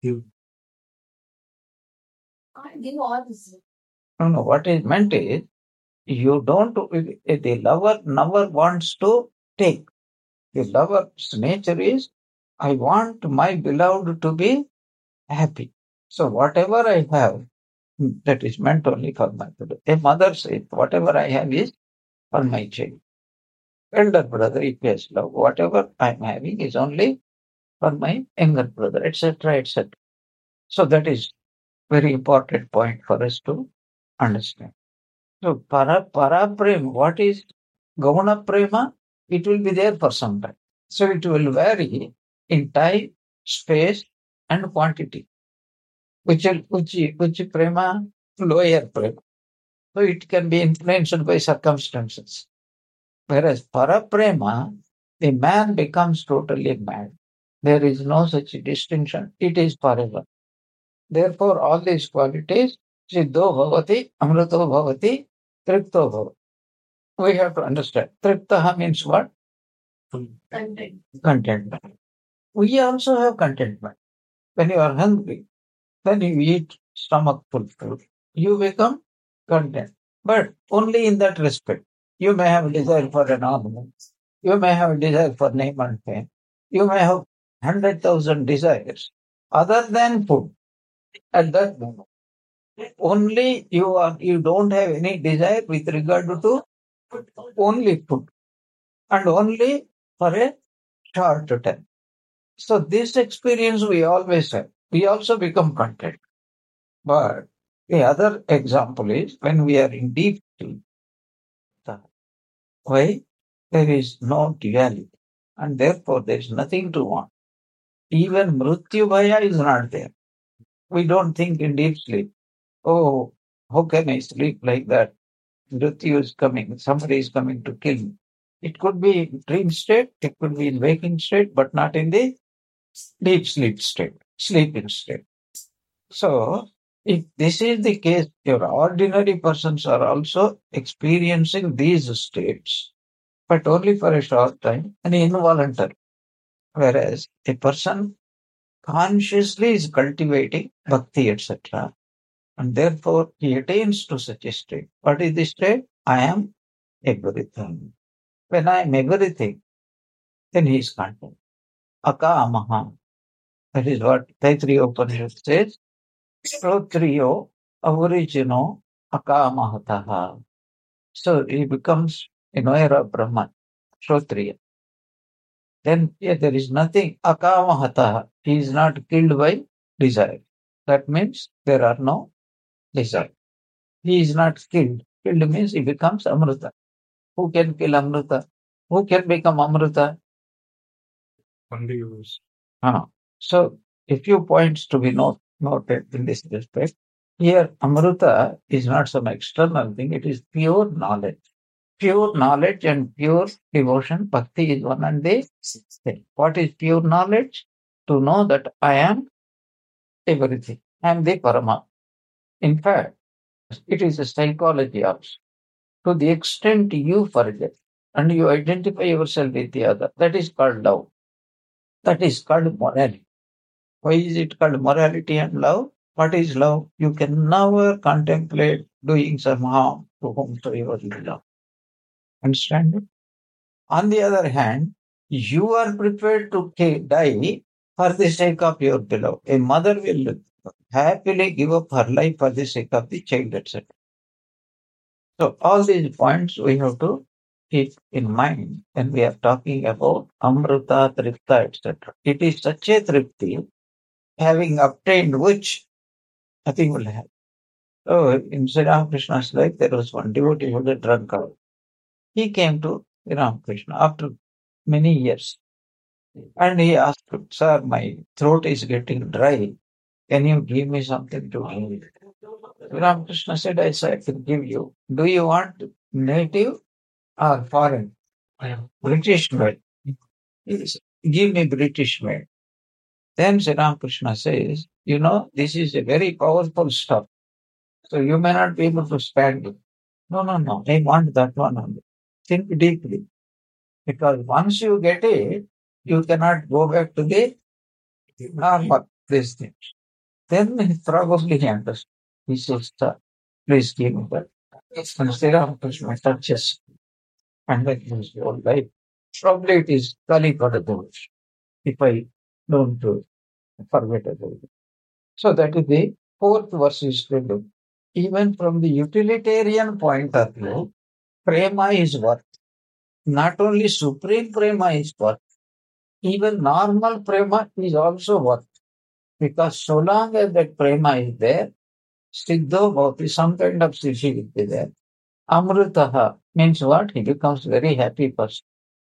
I give all this. No. What is meant is you don't. The lover never wants to take. The lover's nature is I want my beloved to be happy. So whatever I have, that is meant only for my beloved. A mother says, whatever I have is for my child. Elder brother, if he has love, whatever I am having is only for my younger brother, etc., etc. So that is very important point for us to understand. So para prema, what is Gauna prema? It will be there for some time. So it will vary in time, space, and quantity. Which prema? Lower prema. So it can be influenced by circumstances. Whereas para prema The man becomes totally mad. There is no such distinction. It is forever. Therefore, all these qualities, Siddho Bhavati, Amrito Bhavati, Tripto Bhavati. We have to understand. Triptaha means what? Content. Contentment. We also have contentment. When you are hungry, then you eat stomach full food. You become content. But only in that respect. You may have a desire for an ornament. You may have a desire for name and fame. You may have 100,000 desires other than food at that moment. Only you don't have any desire with regard to only food and only for a short time. So this experience we always have. We also become content. But the other example is when we are in deep sleep. Why? There is no duality. And therefore there is nothing to want. Even Mrityu Bhaya is not there. We don't think in deep sleep. Oh, how can I sleep like that? Mrityu is coming. Somebody is coming to kill me. It could be in dream state. It could be in waking state, but not in the deep sleep state, sleeping state. So, if this is the case, your ordinary persons are also experiencing these states, but only for a short time and involuntary. Whereas a person consciously is cultivating bhakti, etc., and therefore he attains to such a state. What is the state? I am everything. When I am everything, then he is content. Akamaha. That is what Taittiriya Upanishad says. Shrotriyo avaricino akamahataha. So he becomes a knower of Brahman, Shrotriya. Then there is nothing akamahataha. He is not killed by desire. That means there are no desire. He is not killed. Killed means he becomes Amrita. Who can kill Amrita? Who can become Amrita? Only use. So a few points to be noted in this respect. Here, Amrita is not some external thing, it is pure knowledge. Pure knowledge and pure devotion, bhakti is one and the same. What is pure knowledge? To know that I am everything. I am the Parama. In fact, it is a psychology also. To the extent you forget and you identify yourself with the other, that is called love. That is called morality. Why is it called morality and love? What is love? You can never contemplate doing some harm to whomsoever you love. Understand it? On the other hand, you are prepared to die for the sake of your beloved. A mother will happily give up her life for the sake of the child, etc. So all these points we have to keep in mind when we are talking about Amrita, Tripta, etc. It is such a Tripti, having obtained which nothing will happen. So in Sri Ramakrishna's life, there was one devotee who was a drunkard. He came to Sri Ramakrishna after many years and he asked, Sir, my throat is getting dry. Can you give me something to drink? Sri Ramakrishna said, I can give you. Do you want native or foreign? British made. He said, give me British made. Then Sri Ramakrishna says, this is a very powerful stuff. So you may not be able to stand it. No. I want that one only. Think deeply. Because once you get it, you cannot go back to the normal, these things. Then probably he understood. He says, Sir, please give me that. And Sri Ramakrishna touches and then his whole life. Probably it is Kali Dosh, if I don't forget about it. So that is the fourth verse is to even from the utilitarian point of view, prema is worth. Not only supreme prema is worth, even normal prema is also worth. Because so long as that prema is there, siddho bhavati, some kind of siddhi will be there. Amritaha means what? He becomes very happy person.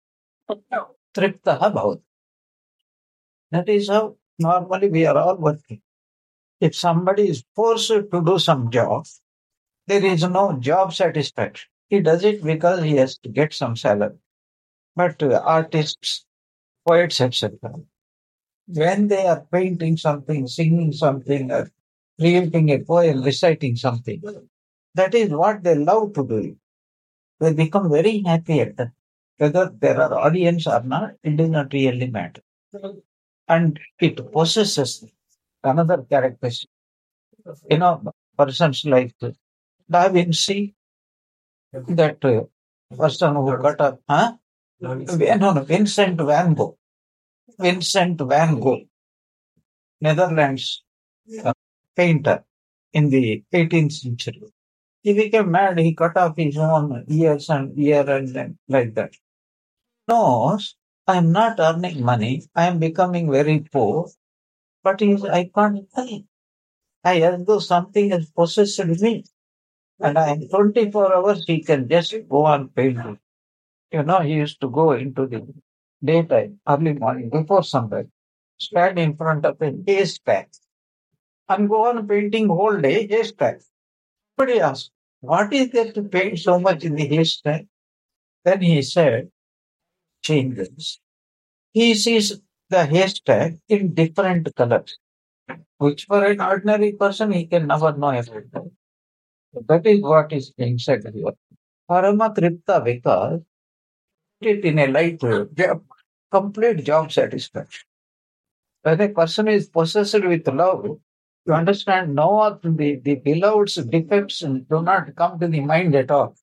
Triptaha bhavati. That is how normally we are all working. If somebody is forced to do some job, there is no job satisfaction. He does it because he has to get some salary. But artists, poets, etc., when they are painting something, singing something, creating a poem, reciting something, that is what they love to do. They become very happy at that. Whether there are audience or not, it does not really matter. And it possesses another characteristic. Persons like Da Vinci, that person who cut up, huh? No, Vincent van Gogh. Vincent van Gogh, Netherlands painter in the 18th century. He became mad. He cut off his own ears and ear and then like that. No, I am not earning money. I am becoming very poor. But I can't help. I as though something has possessed me. And I am 24 hours. He can just go on painting. He used to go into the daytime, early morning, before sunrise, stand in front of a haystack and go on painting whole day haystack. Somebody asked, what is there to paint so much in the haystack? Then he said, changes. He sees the haystack in different colors, which for an ordinary person he can never know about that. So that is what is being said here. Paramatripta because it in a light complete job satisfaction. When a person is possessed with love, you understand no of the beloved's defects do not come to the mind at all.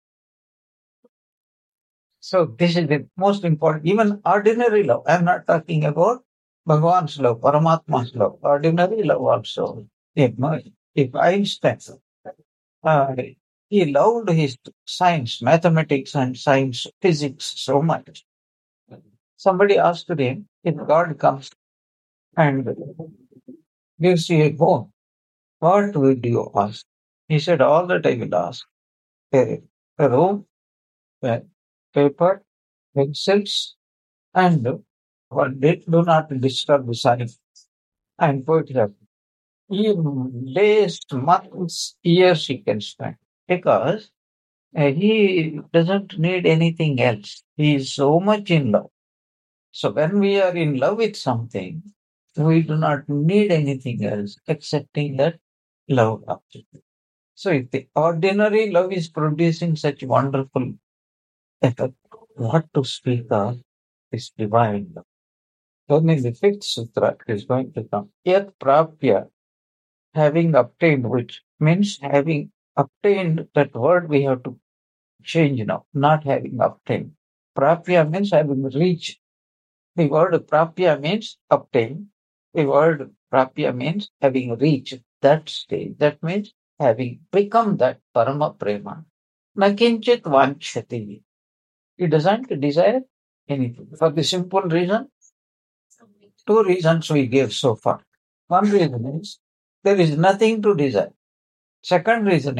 So this is the most important. Even ordinary love. I am not talking about Bhagavan's love, Paramatma's love. Ordinary love also. If Einstein, uh, he loved his science, mathematics and science, physics so much. Somebody asked him, if God comes and gives you a bone, what would you ask? He said, all that I will ask. A room, paper, pencils, and do not disturb the silence. And poetry. Even days, months, years he can spend because he doesn't need anything else. He is so much in love. So when we are in love with something, we do not need anything else excepting that love object. So if the ordinary love is producing such wonderful effect, what to speak of is divine love. Then in the fifth sutra is going to come. Yat prapya, having obtained, which means having obtained, that word we have to change now, not having obtained. Prapya means having reached. The word prapya means obtain. The word prapya means having reached that stage. That means having become that parama prema. Nakinchit vanchati. He doesn't desire anything. For the simple reason, two reasons we gave so far. One reason is there is nothing to desire. Second reason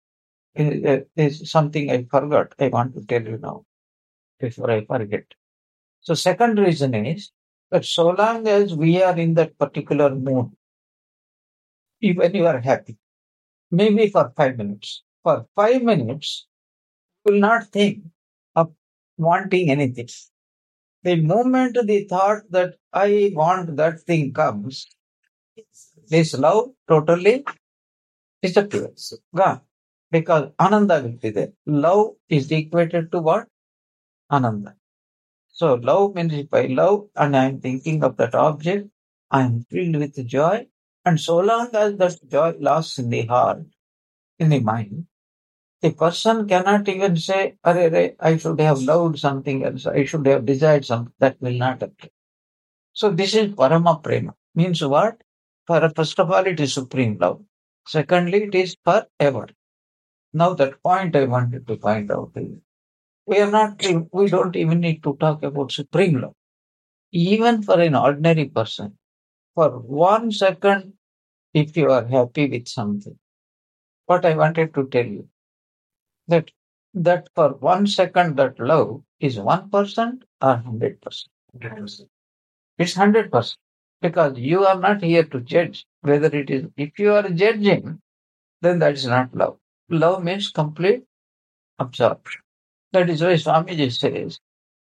is something I forgot. I want to tell you now before I forget. So second reason is that so long as we are in that particular mood, even you are happy, maybe for 5 minutes. For 5 minutes, you will not think of wanting anything. The moment the thought that I want that thing comes, this love totally disappears. Gone. Because Ananda will be there. Love is equated to what? Ananda. So love means if I love and I am thinking of that object, I am filled with joy. And so long as that joy lasts in the heart, in the mind, the person cannot even say, Arre, I should have loved something else, I should have desired something. That will not appear. So this is Parama Prema. Means what? First of all, it is supreme love. Secondly, it is forever. Now that point I wanted to find out is, we don't even need to talk about supreme love. Even for an ordinary person, for 1 second, if you are happy with something, what I wanted to tell you, that for 1 second that love is 1% or 100%. It's 100% because you are not here to judge whether it is. If you are judging, then that is not love. Love means complete absorption. That is why Swamiji says,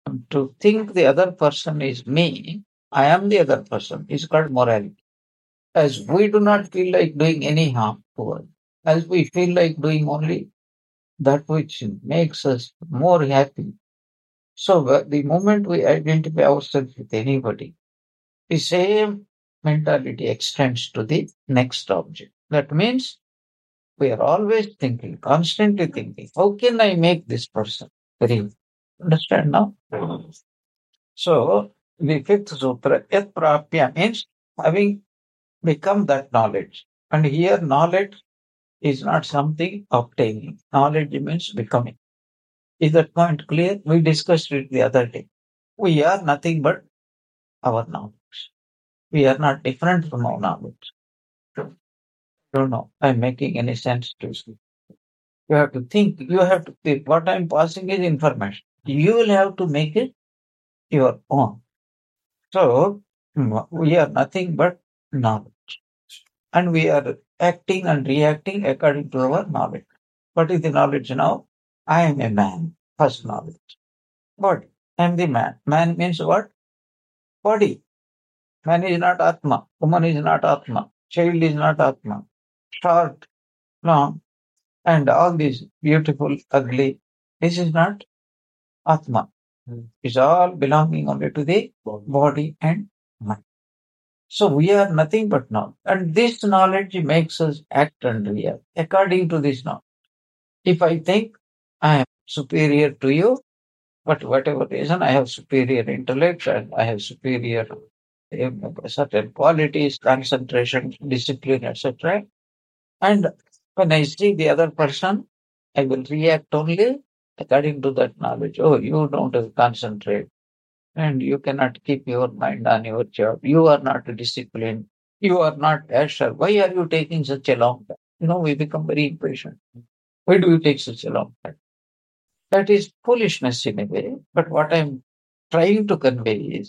To think the other person is me, I am the other person, is called morality. As we do not feel like doing any harm to us, as we feel like doing only that which makes us more happy. So the moment we identify ourselves with anybody, the same mentality extends to the next object. That means we are always thinking, constantly thinking, how can I make this person very understand now? So the fifth sutra, yat prapya, means having become that knowledge. And here knowledge is not something obtaining. Knowledge means becoming. Is that point clear? We discussed it the other day. We are nothing but our knowledge. We are not different from our knowledge. Don't know. I'm making any sense to you. You have to think. You have to think. What I'm passing is information. You will have to make it your own. So we are nothing but knowledge, and we are acting and reacting according to our knowledge. What is the knowledge now? I am a man. First knowledge. Body. I am the man. Man means what? Body. Man is not Atma. Woman is not Atma. Child is not Atma. Short, long, and all these beautiful, ugly. This is not Atma. It's all belonging only to the body and mind. So we are nothing but knowledge. And this knowledge makes us act and react according to this knowledge. If I think I am superior to you, but whatever reason I have superior intellect and I have superior certain qualities, concentration, discipline, etc. And when I see the other person, I will react only according to that knowledge. Oh, you don't concentrate and you cannot keep your mind on your job. You are not disciplined. You are not sure. Why are you taking such a long time? We become very impatient. Why do you take such a long time? That is foolishness in a way. But what I'm trying to convey is,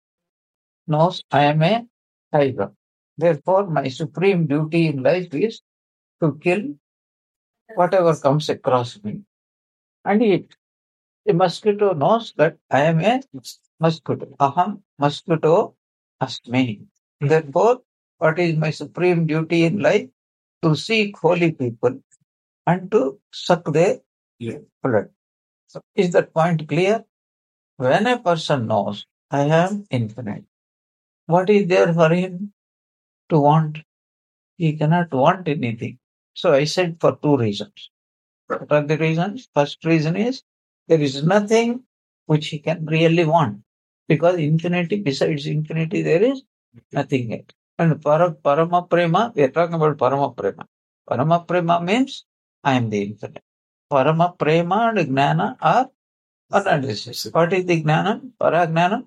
no, I am a tiger. Therefore, my supreme duty in life is to kill whatever comes across me and eat. A mosquito knows that I am a mosquito. Aham mosquito asmi. Therefore, what is my supreme duty in life? To seek holy people and to suck their blood. So is that point clear? When a person knows I am infinite, what is there for him to want? He cannot want anything. So I said for two reasons. What are the reasons? First reason is there is nothing which he can really want. Because infinity, besides infinity, there is nothing else. And Parama Prema, we are talking about Parama Prema. Parama Prema means I am the infinite. Parama Prema and Gnana are analysis. What is the Gnanam? Paragnanam?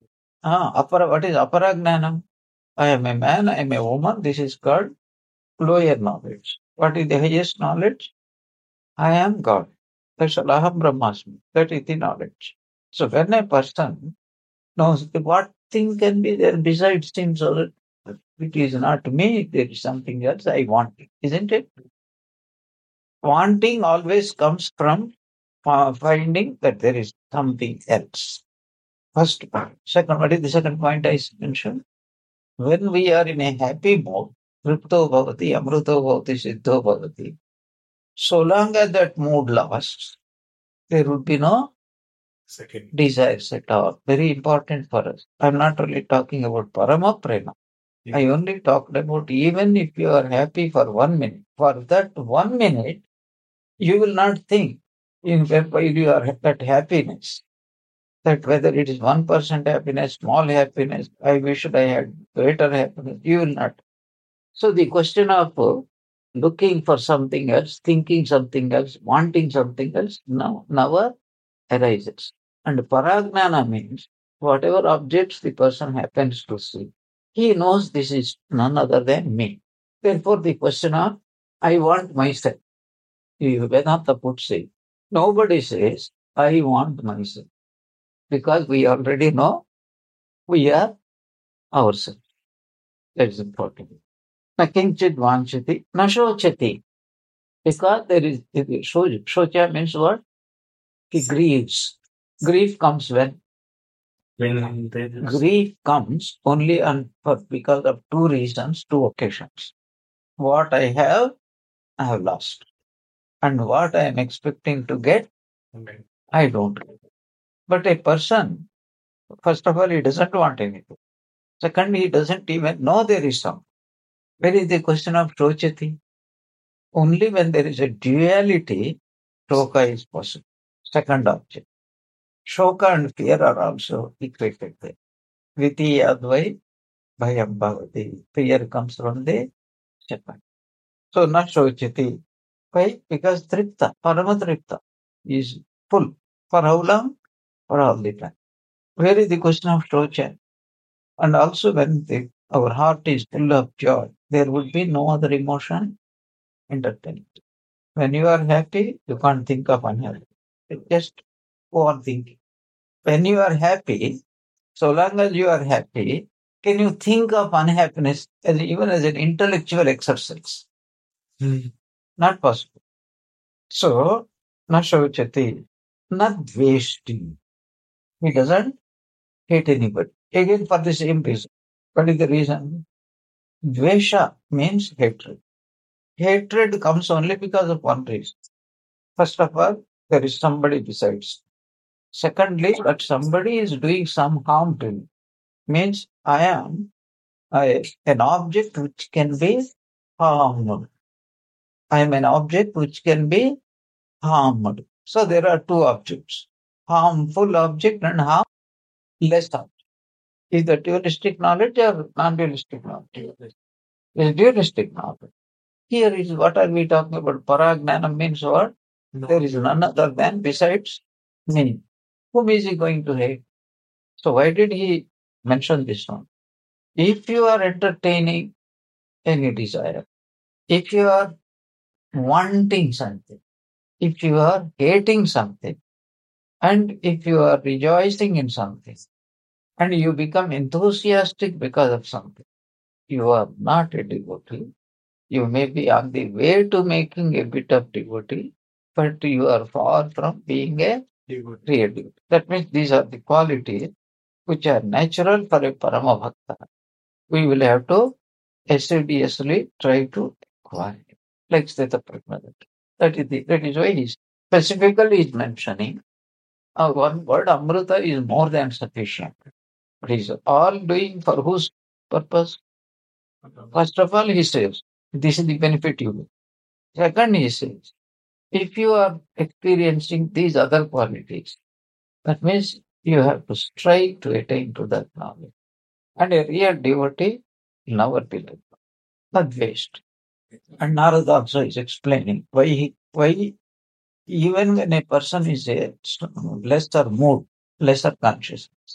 What is Aparagnanam? I am a man, I am a woman. This is called lower knowledge. What is the highest knowledge? I am God. That's Aham Brahmasmi. That is the knowledge. So when a person knows what thing can be there besides him, so that it is not me, there is something else I want it, isn't it? Wanting always comes from finding that there is something else. First point. Second, what is the second point I mentioned? When we are in a happy mood, Tripto Bhavati, Amruto Bhavati, Siddho Bhavati, so long as that mood lasts, there would be no Second. desires at all. Very important for us. I'm not really talking about Parama Prema. I only talked about even if you are happy for 1 minute, for that 1 minute, you will not think in while you are that happiness, that whether it is 1% happiness, small happiness, I wish I had greater happiness, you will not. So the question of looking for something else, thinking something else, wanting something else, never arises. And paragnana means whatever objects the person happens to see, he knows this is none other than me. Therefore, the question of I want myself, Vedanta puts it, nobody says I want myself because we already know we are ourselves. That is important. Na kinchit vanchati, na shochati. Because there is shocha means what? He grieves. Grief comes when? When there is Grief comes only because of two reasons, two occasions. What I have lost. And what I am expecting to get, I don't get. But a person, first of all, he doesn't want anything. Second, he doesn't even know there is some. Where is the question of Shochati? Only when there is a duality, Shoka is possible. Second object. Shoka and fear are also equated there. Viti Advai Bhayam Bhavati. Fear comes from the second. So not Shochati. Why? Because Tripta, Paramatripta is full. For how long? For all the time. Where is the question of Shocha? And also when our heart is full of joy, there would be no other emotion entertained. When you are happy, you can't think of unhappy. It's just overthinking. When you are happy, so long as you are happy, can you think of unhappiness even as an intellectual exercise? Not possible. So, na shauchati, not dveshti. He doesn't hate anybody. Again, for the same reason. What is the reason? Dvesha means hatred. Hatred comes only because of one reason. First of all, there is somebody besides. Secondly, that somebody is doing some harm to you. Means I am an object which can be harmed. I am an object which can be harmed. So there are two objects. Harmful object and harmless object. Is the dualistic knowledge or non-dualistic knowledge? Is dualistic knowledge. Here is what are we talking about? Paragnana means what? There is none other than besides me. Whom is he going to hate? So why did he mention this one? If you are entertaining any desire, if you are wanting something, if you are hating something, and if you are rejoicing in something, and you become enthusiastic because of something, you are not a devotee. You may be on the way to making a bit of devotee, but you are far from being a real devotee. That means these are the qualities which are natural for a Parama Bhakta. We will have to assiduously try to acquire it. Like Sthita Prajnana. That is why he specifically is mentioning one word Amrita is more than sufficient. But he's all doing for whose purpose? First of all, he says, this is the benefit you will. Second, he says, if you are experiencing these other qualities, that means you have to strive to attain to that knowledge. And a real devotee will never be like that. Not waste. And Narada also is explaining why even when a person is a lesser mood, lesser consciousness,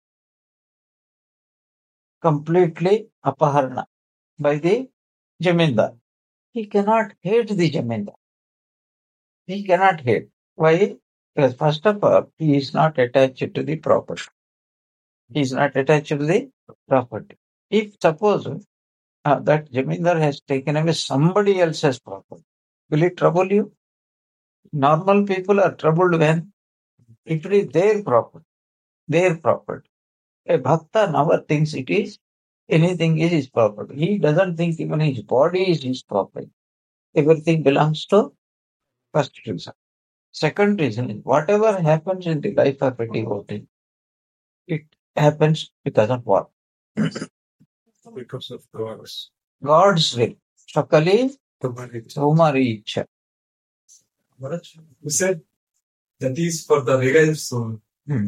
completely apaharana by the Jamindar, he cannot hate the Jamindar. He cannot hate. Why? Because first of all, he is not attached to the property. He is not attached to the property. If suppose that Jamindar has taken away somebody else's property, will it trouble you? Normal people are troubled when it is their property. Their property. A bhakta never thinks it is anything is his property. He doesn't think even his body is his property. Everything belongs to first reason. Second reason is whatever happens in the life of a devotee, it happens because of what? because of God's God's will. Sakali Sumari Icha. Who said that is for the real soul.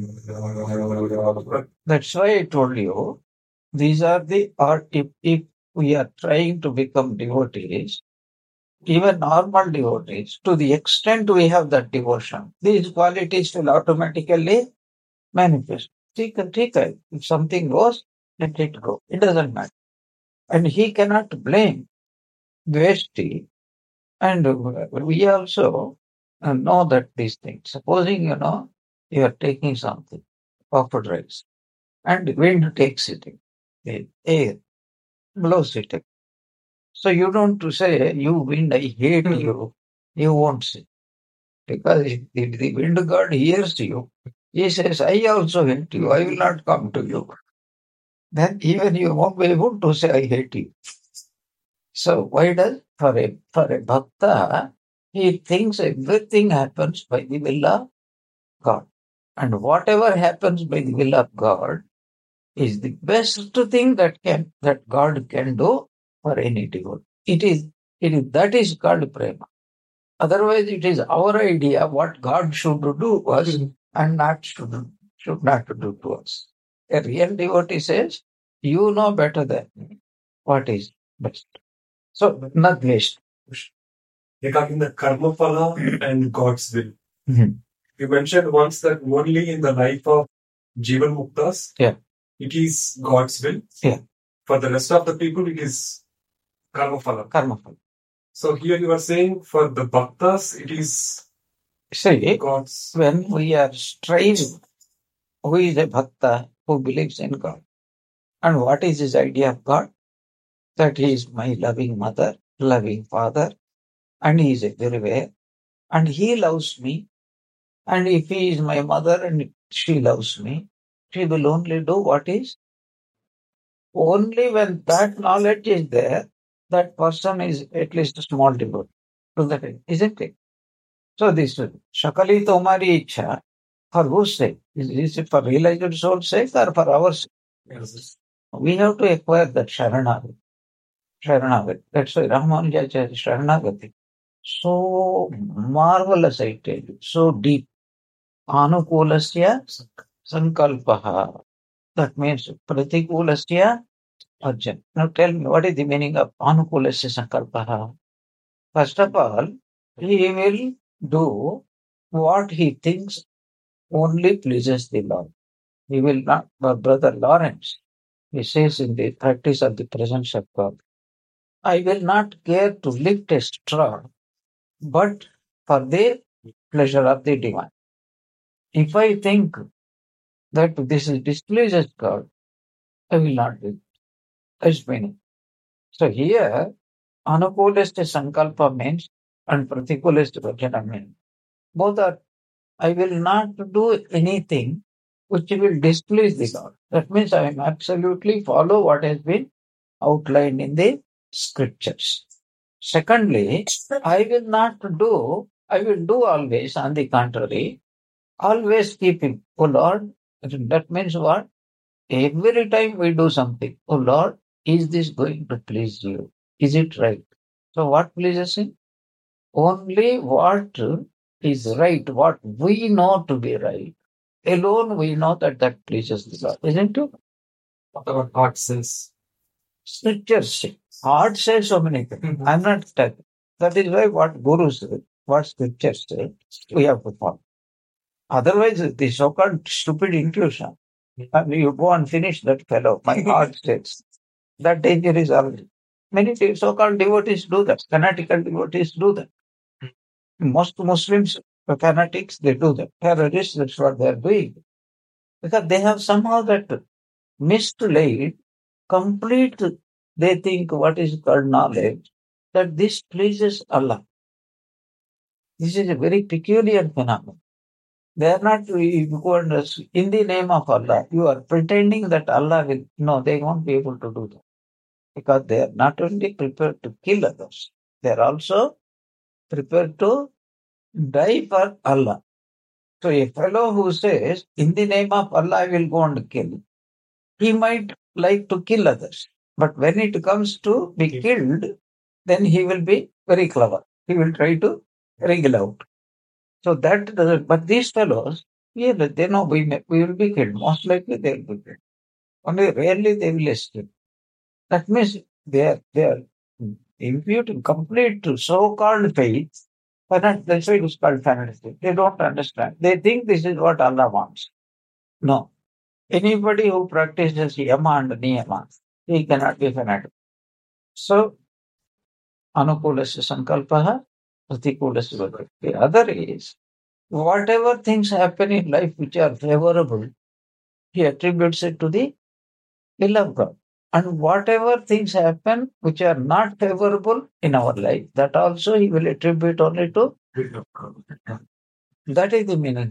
That's why I told you, these are the, or if we are trying to become devotees, even normal devotees, to the extent we have that devotion, these qualities will automatically manifest. Take it. If something goes, let it go. It doesn't matter. And he cannot blame Dveshti. And we also know that these things. Supposing, you are taking something, offered rice, and wind takes it, the air blows it. So you don't say, you wind, I hate you. You won't say. Because if the wind god hears you, He says, I also hate you. I will not come to you. Then even you won't be able to say, I hate you. So why does, for a bhakta, he thinks everything happens by the will of God. And whatever happens by the will of God is the best thing that God can do for any devotee. That is called prema. Otherwise, it is our idea what God should do to us and should not do to us. A real devotee says, you know better than me what is best. So, not waste. Regarding the karma phala and God's will. Mhm. You mentioned once that only in the life of Jivan Muktas, Yeah. it is God's will. Yeah. For the rest of the people, it is karma phala. Karma phala. So here you are saying for the bhaktas, it is See, God's. when we are striving, who is a bhakta who believes in God? And what is his idea of God? That he is my loving mother, loving father, and he is everywhere, and he loves me. And if he is my mother and she loves me, she will only do what is. Only when that knowledge is there, that person is at least a small devotee to that end, isn't it? So this Shakali Tomari Ichha, for whose sake? Is it for realized soul's sake or for our sake? Yes. We have to acquire that Sharanagati. Sharanagati. That's why Ramanuja says Sharanagati. So marvelous, I tell you, so deep. Anukulasya sankalpaha. That means pratikulasya arjan. Now tell me, what is the meaning of anukulasya sankalpaha? First of all, he will do what he thinks only pleases the Lord. He will not, Brother Lawrence, he says in the practice of the presence of God, I will not care to lift a straw, but for the pleasure of the divine. If I think that this displeases God, I will not do it. That's meaning. So here, anukulast sankalpa means and pratikulast vajana means. Both are, I will not do anything which will displease the Lord. That means I am absolutely follow what has been outlined in the scriptures. Secondly, I will do always, on the contrary, always keeping. Oh Lord, that means what? Every time we do something, oh Lord, is this going to please you? Is it right? So what pleases him? Only what is right, what we know to be right. Alone we know that pleases the Lord. Isn't it? Whatever God says. Scriptures say. Heart says so many things. Mhm. I'm not telling. That is why what Guru said, what scriptures say, we have to follow. Otherwise, the so-called stupid intuition, and you go and finish that fellow, my heart says. That danger is already. Many so-called devotees do that. Fanatical devotees do that. Most Muslims, fanatics, they do that. Terrorists, that's what they are doing. Because they have somehow that mislaid, complete, they think what is called knowledge, that this pleases Allah. This is a very peculiar phenomenon. They are not, if you go and in the name of Allah, you are pretending that Allah will, no, they won't be able to do that. Because they are not only prepared to kill others, they are also prepared to die for Allah. So a fellow who says, in the name of Allah, I will go and kill, he might like to kill others. But when it comes to be killed, then he will be very clever. He will try to wriggle out. So that doesn't, but these fellows, yeah, they know we will be killed. Most likely they will be killed. Only rarely they will escape. That means they are imputing complete so-called faith. That's why it is called fanatism. They don't understand. They think this is what Allah wants. No. Anybody who practices yama and niyama, he cannot be fanatic. So, anukulasya sankalpaha, pratikulasya vajana. The other is, whatever things happen in life which are favorable, he attributes it to the will of God. And whatever things happen which are not favorable in our life, that also he will attribute only to will of God. That is the meaning of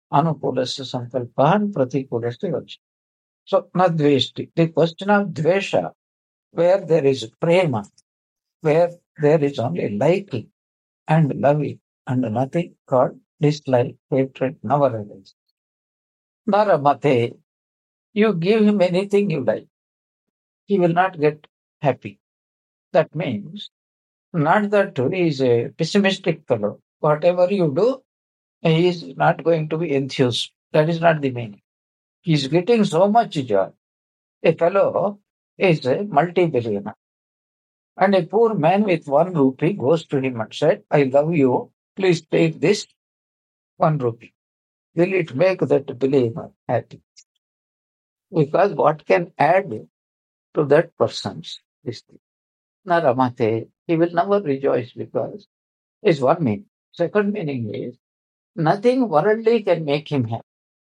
Anukulasya sankalpahan pratikulasya vachya. So, na dveshti. The question of dvesha, where there is prema, where there is only liking and loving and nothing called dislike, hatred, never arises. Naramate, you give him anything you like, he will not get happy. That means not that he is a pessimistic fellow. Whatever you do, he is not going to be enthused. That is not the meaning. He is getting so much joy. A fellow is a multi-billionaire. And a poor man with 1 rupee goes to him and said, I love you. Please take this 1 rupee. Will it make that billionaire happy? Because what can add to that person's this thing? Naramate, he will never rejoice because is one meaning. Second meaning is nothing worldly can make him happy.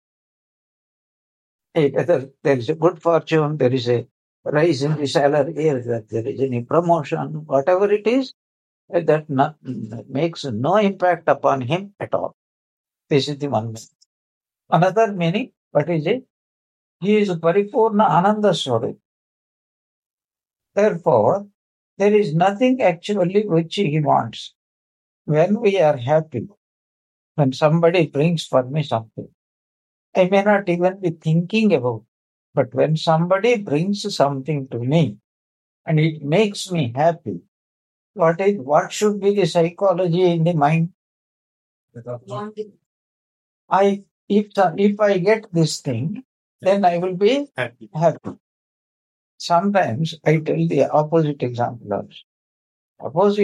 Whether there is a good fortune, there is a rise in the salary, or that there is any promotion, whatever it is, that makes no impact upon him at all. This is the one meaning. Another meaning, what is it? He is Paripurna Ananda Swarup. Therefore, there is nothing actually which he wants. When we are happy, when somebody brings for me something, I may not even be thinking about. But when somebody brings something to me and it makes me happy, what should be the psychology in the mind? Wanting. If I get this thing, then I will be Happy. happy. Sometimes I tell the opposite example also. Suppose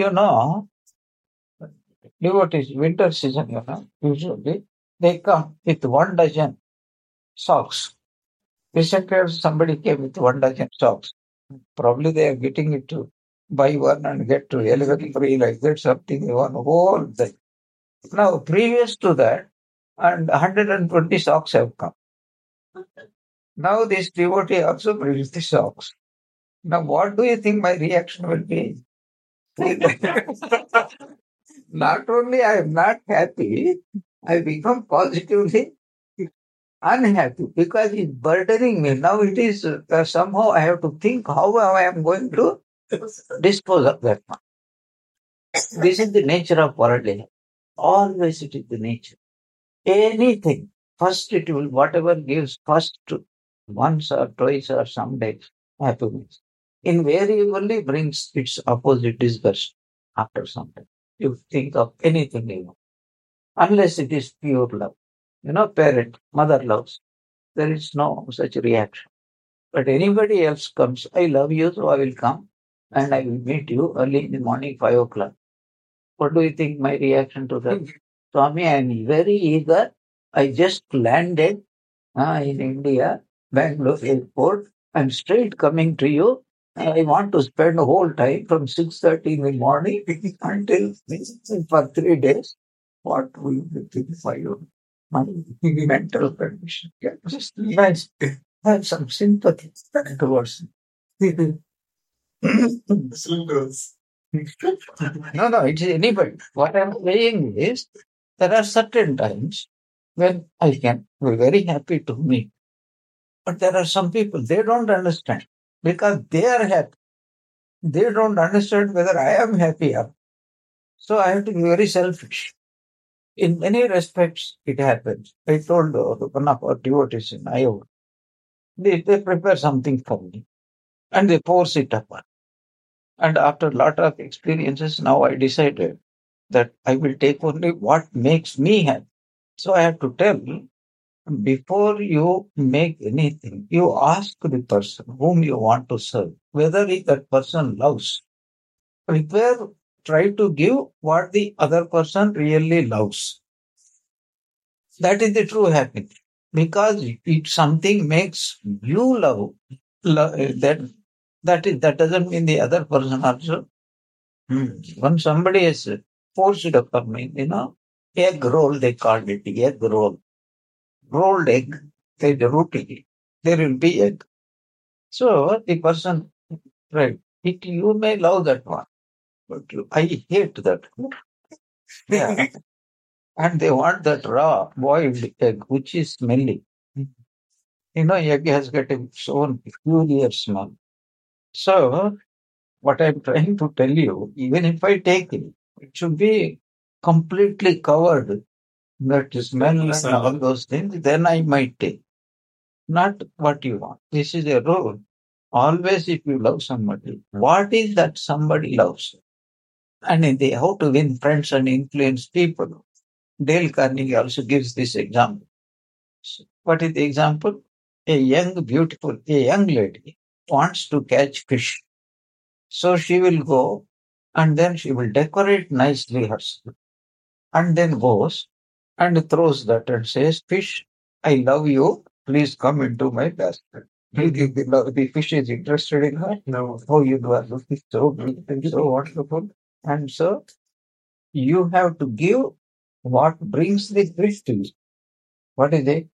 devotees, winter season, usually they come with 1 dozen socks. Recently, somebody came with 1 dozen socks. Probably they are getting it to buy one and get to 11 free, like that, something, one whole thing. Now, previous to that, and 120 socks have come. Now, this devotee also brings the socks. Now, what do you think my reaction will be? Not only I am not happy, I become positively unhappy because it's burdening me. Now it is somehow I have to think how I am going to dispose of that one. This is the nature of worldliness. Always it is the nature. Anything, first it will, whatever gives first once or twice or some days happiness, invariably brings its opposite disgust after some time. You think of anything you want, unless it is pure love. Parent, mother loves. There is no such reaction. But anybody else comes, I love you, so I will come and I will meet you early in the morning, 5 o'clock. What do you think my reaction to that? Swami, I am very eager. I just landed in India, Bangalore airport. I'm straight coming to you. I want to spend the whole time from 6:30 in the morning until for 3 days. What will you think for you? My mental condition. Just nice. Have some sympathy towards me. Muslim girls. No, it's anybody. What I'm saying is, there are certain times when I can be very happy to meet. But there are some people, they don't understand because they are happy. They don't understand whether I am happy or not. So I have to be very selfish. In many respects, it happens. I told one of our devotees in Iowa, they prepare something for me and they force it upon. And after a lot of experiences, now I decided that I will take only what makes me happy. So I have to tell, before you make anything, you ask the person whom you want to serve, whether that person loves. Prepare, try to give what the other person really loves. That is the true happiness. Because if something makes you that doesn't mean the other person also. When somebody is forced upon me, egg roll, they called it egg roll. Rolled egg, there is roti, there will be egg. So the person, right, you may love that one, but I hate that. Yeah. and they want that raw boiled egg, which is smelly. Egg has got its own peculiar smell. So, what I'm trying to tell you, even if I take it, it should be completely covered. That smell and all those things, then I might take. Not what you want. This is a rule. Always, if you love somebody, what is that somebody loves? And in the how to win friends and influence people, Dale Carnegie also gives this example. What is the example? A young lady wants to catch fish. So she will go and then she will decorate nicely herself and then goes and throws that and says, Fish, I love you. Please come into my basket. The fish is interested in her. No. Oh, you are looking so beautiful, so wonderful. And so you have to give what brings the fish to you. What is it?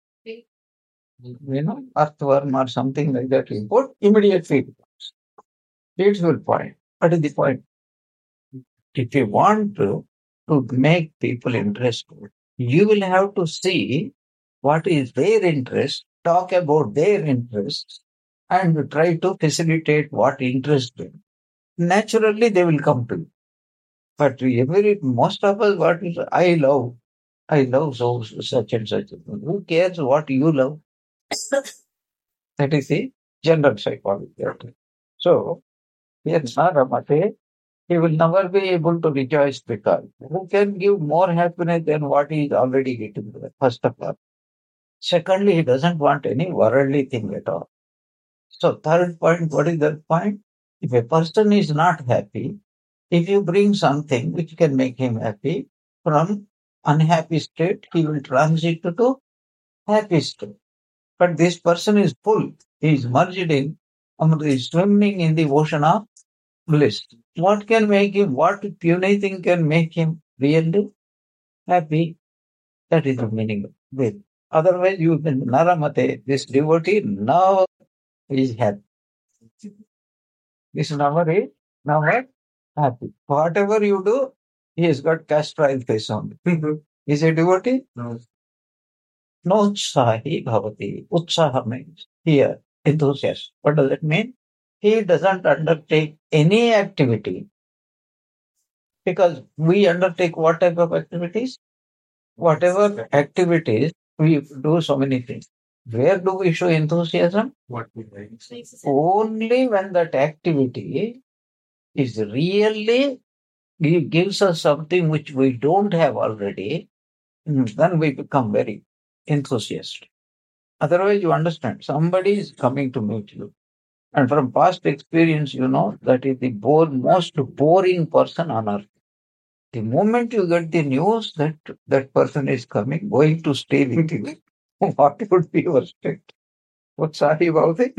Earthworm or something like that. You put immediate feed. Kids will point. What is the point? If you want to make people interested, you will have to see what is their interest, talk about their interests, and try to facilitate what interests them. Naturally, they will come to you. But most of us, what is I love so such and such. Who cares what you love? That is the general psychology. So, here Naramate, he will never be able to rejoice because who can give more happiness than what he is already getting, first of all. Secondly, he doesn't want any worldly thing at all. So, third point, what is that point? If a person is not happy, if you bring something which can make him happy, from unhappy state, he will transit to happy state. But this person is full. He is merged in, he is swimming in the ocean of bliss. What can make him, what puny thing can make him really happy? That is the meaning of this. Otherwise, you can Naramate, this devotee now is happy. This never happy. Whatever you do, he has got cast-oil face on. Is a devotee? No. No utsahi bhavati. Utsaha means here, enthusiast. What does it mean? He doesn't undertake any activity because we undertake what type of activities? Whatever activities, we do so many things. Where do we show enthusiasm? What we like. Only when that activity is really gives us something which we don't have already, then we become very enthusiastic. Otherwise, you understand, somebody is coming to meet you. And from past experience, you know that is the most boring person on earth. The moment you get the news that that person is going to stay with you, what would be your state? What's sorry about it?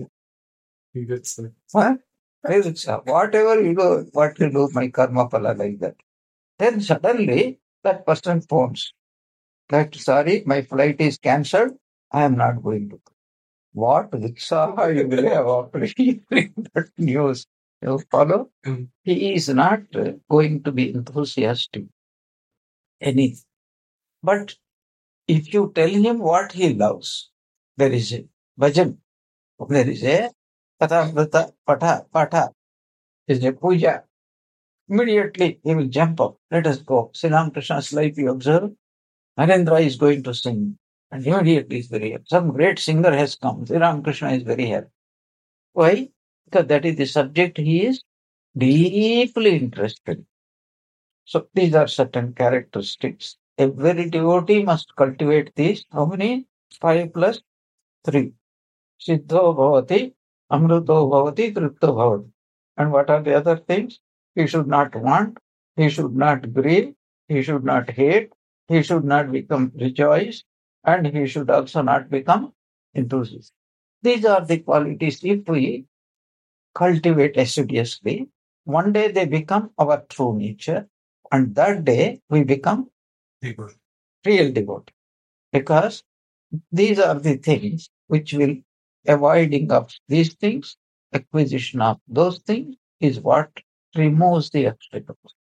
He gets Huh? Whatever you do, what you do, my karma pala like that. Then suddenly that person phones that, sorry, my flight is cancelled. I am not going to. What Utsaha you will have after hearing that news? You follow? Mm. He is not going to be enthusiastic. Anything. But if you tell him what he loves, there is a bhajan, there is a kathamrita, patha, there is a puja. Immediately he will jump up. Let us go. Sri Ramakrishna's life, you observe. Narendra is going to sing. And immediately is very happy. Some great singer has come. Sri Ramakrishna is very happy. Why? Because that is the subject he is deeply interested. So these are certain characteristics. Every devotee must cultivate these. How many? 5 plus 3. Siddho bhavati, amruto bhavati, tripto bhavati. And what are the other things? He should not want, he should not grieve, he should not hate, he should not become rejoiced, and he should also not become enthusiastic. These are the qualities if we cultivate assiduously. One day they become our true nature, and that day we become people. real devotee. Because these are the things which will avoiding of these things, acquisition of those things is what removes the obstacles.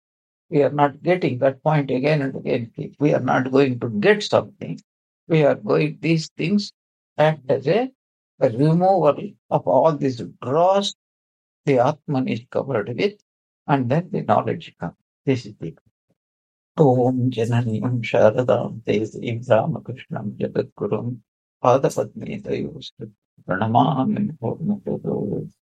We are not getting that point again and again. We are not going to get something. We are going, these things act as a removal of all these dross the Atman is covered with, and then the knowledge comes. This is the Om Jananiyam Sharadam Devim Ramakrishnam Jagadgurum Padapadme Dayostu Pranamami Purnapado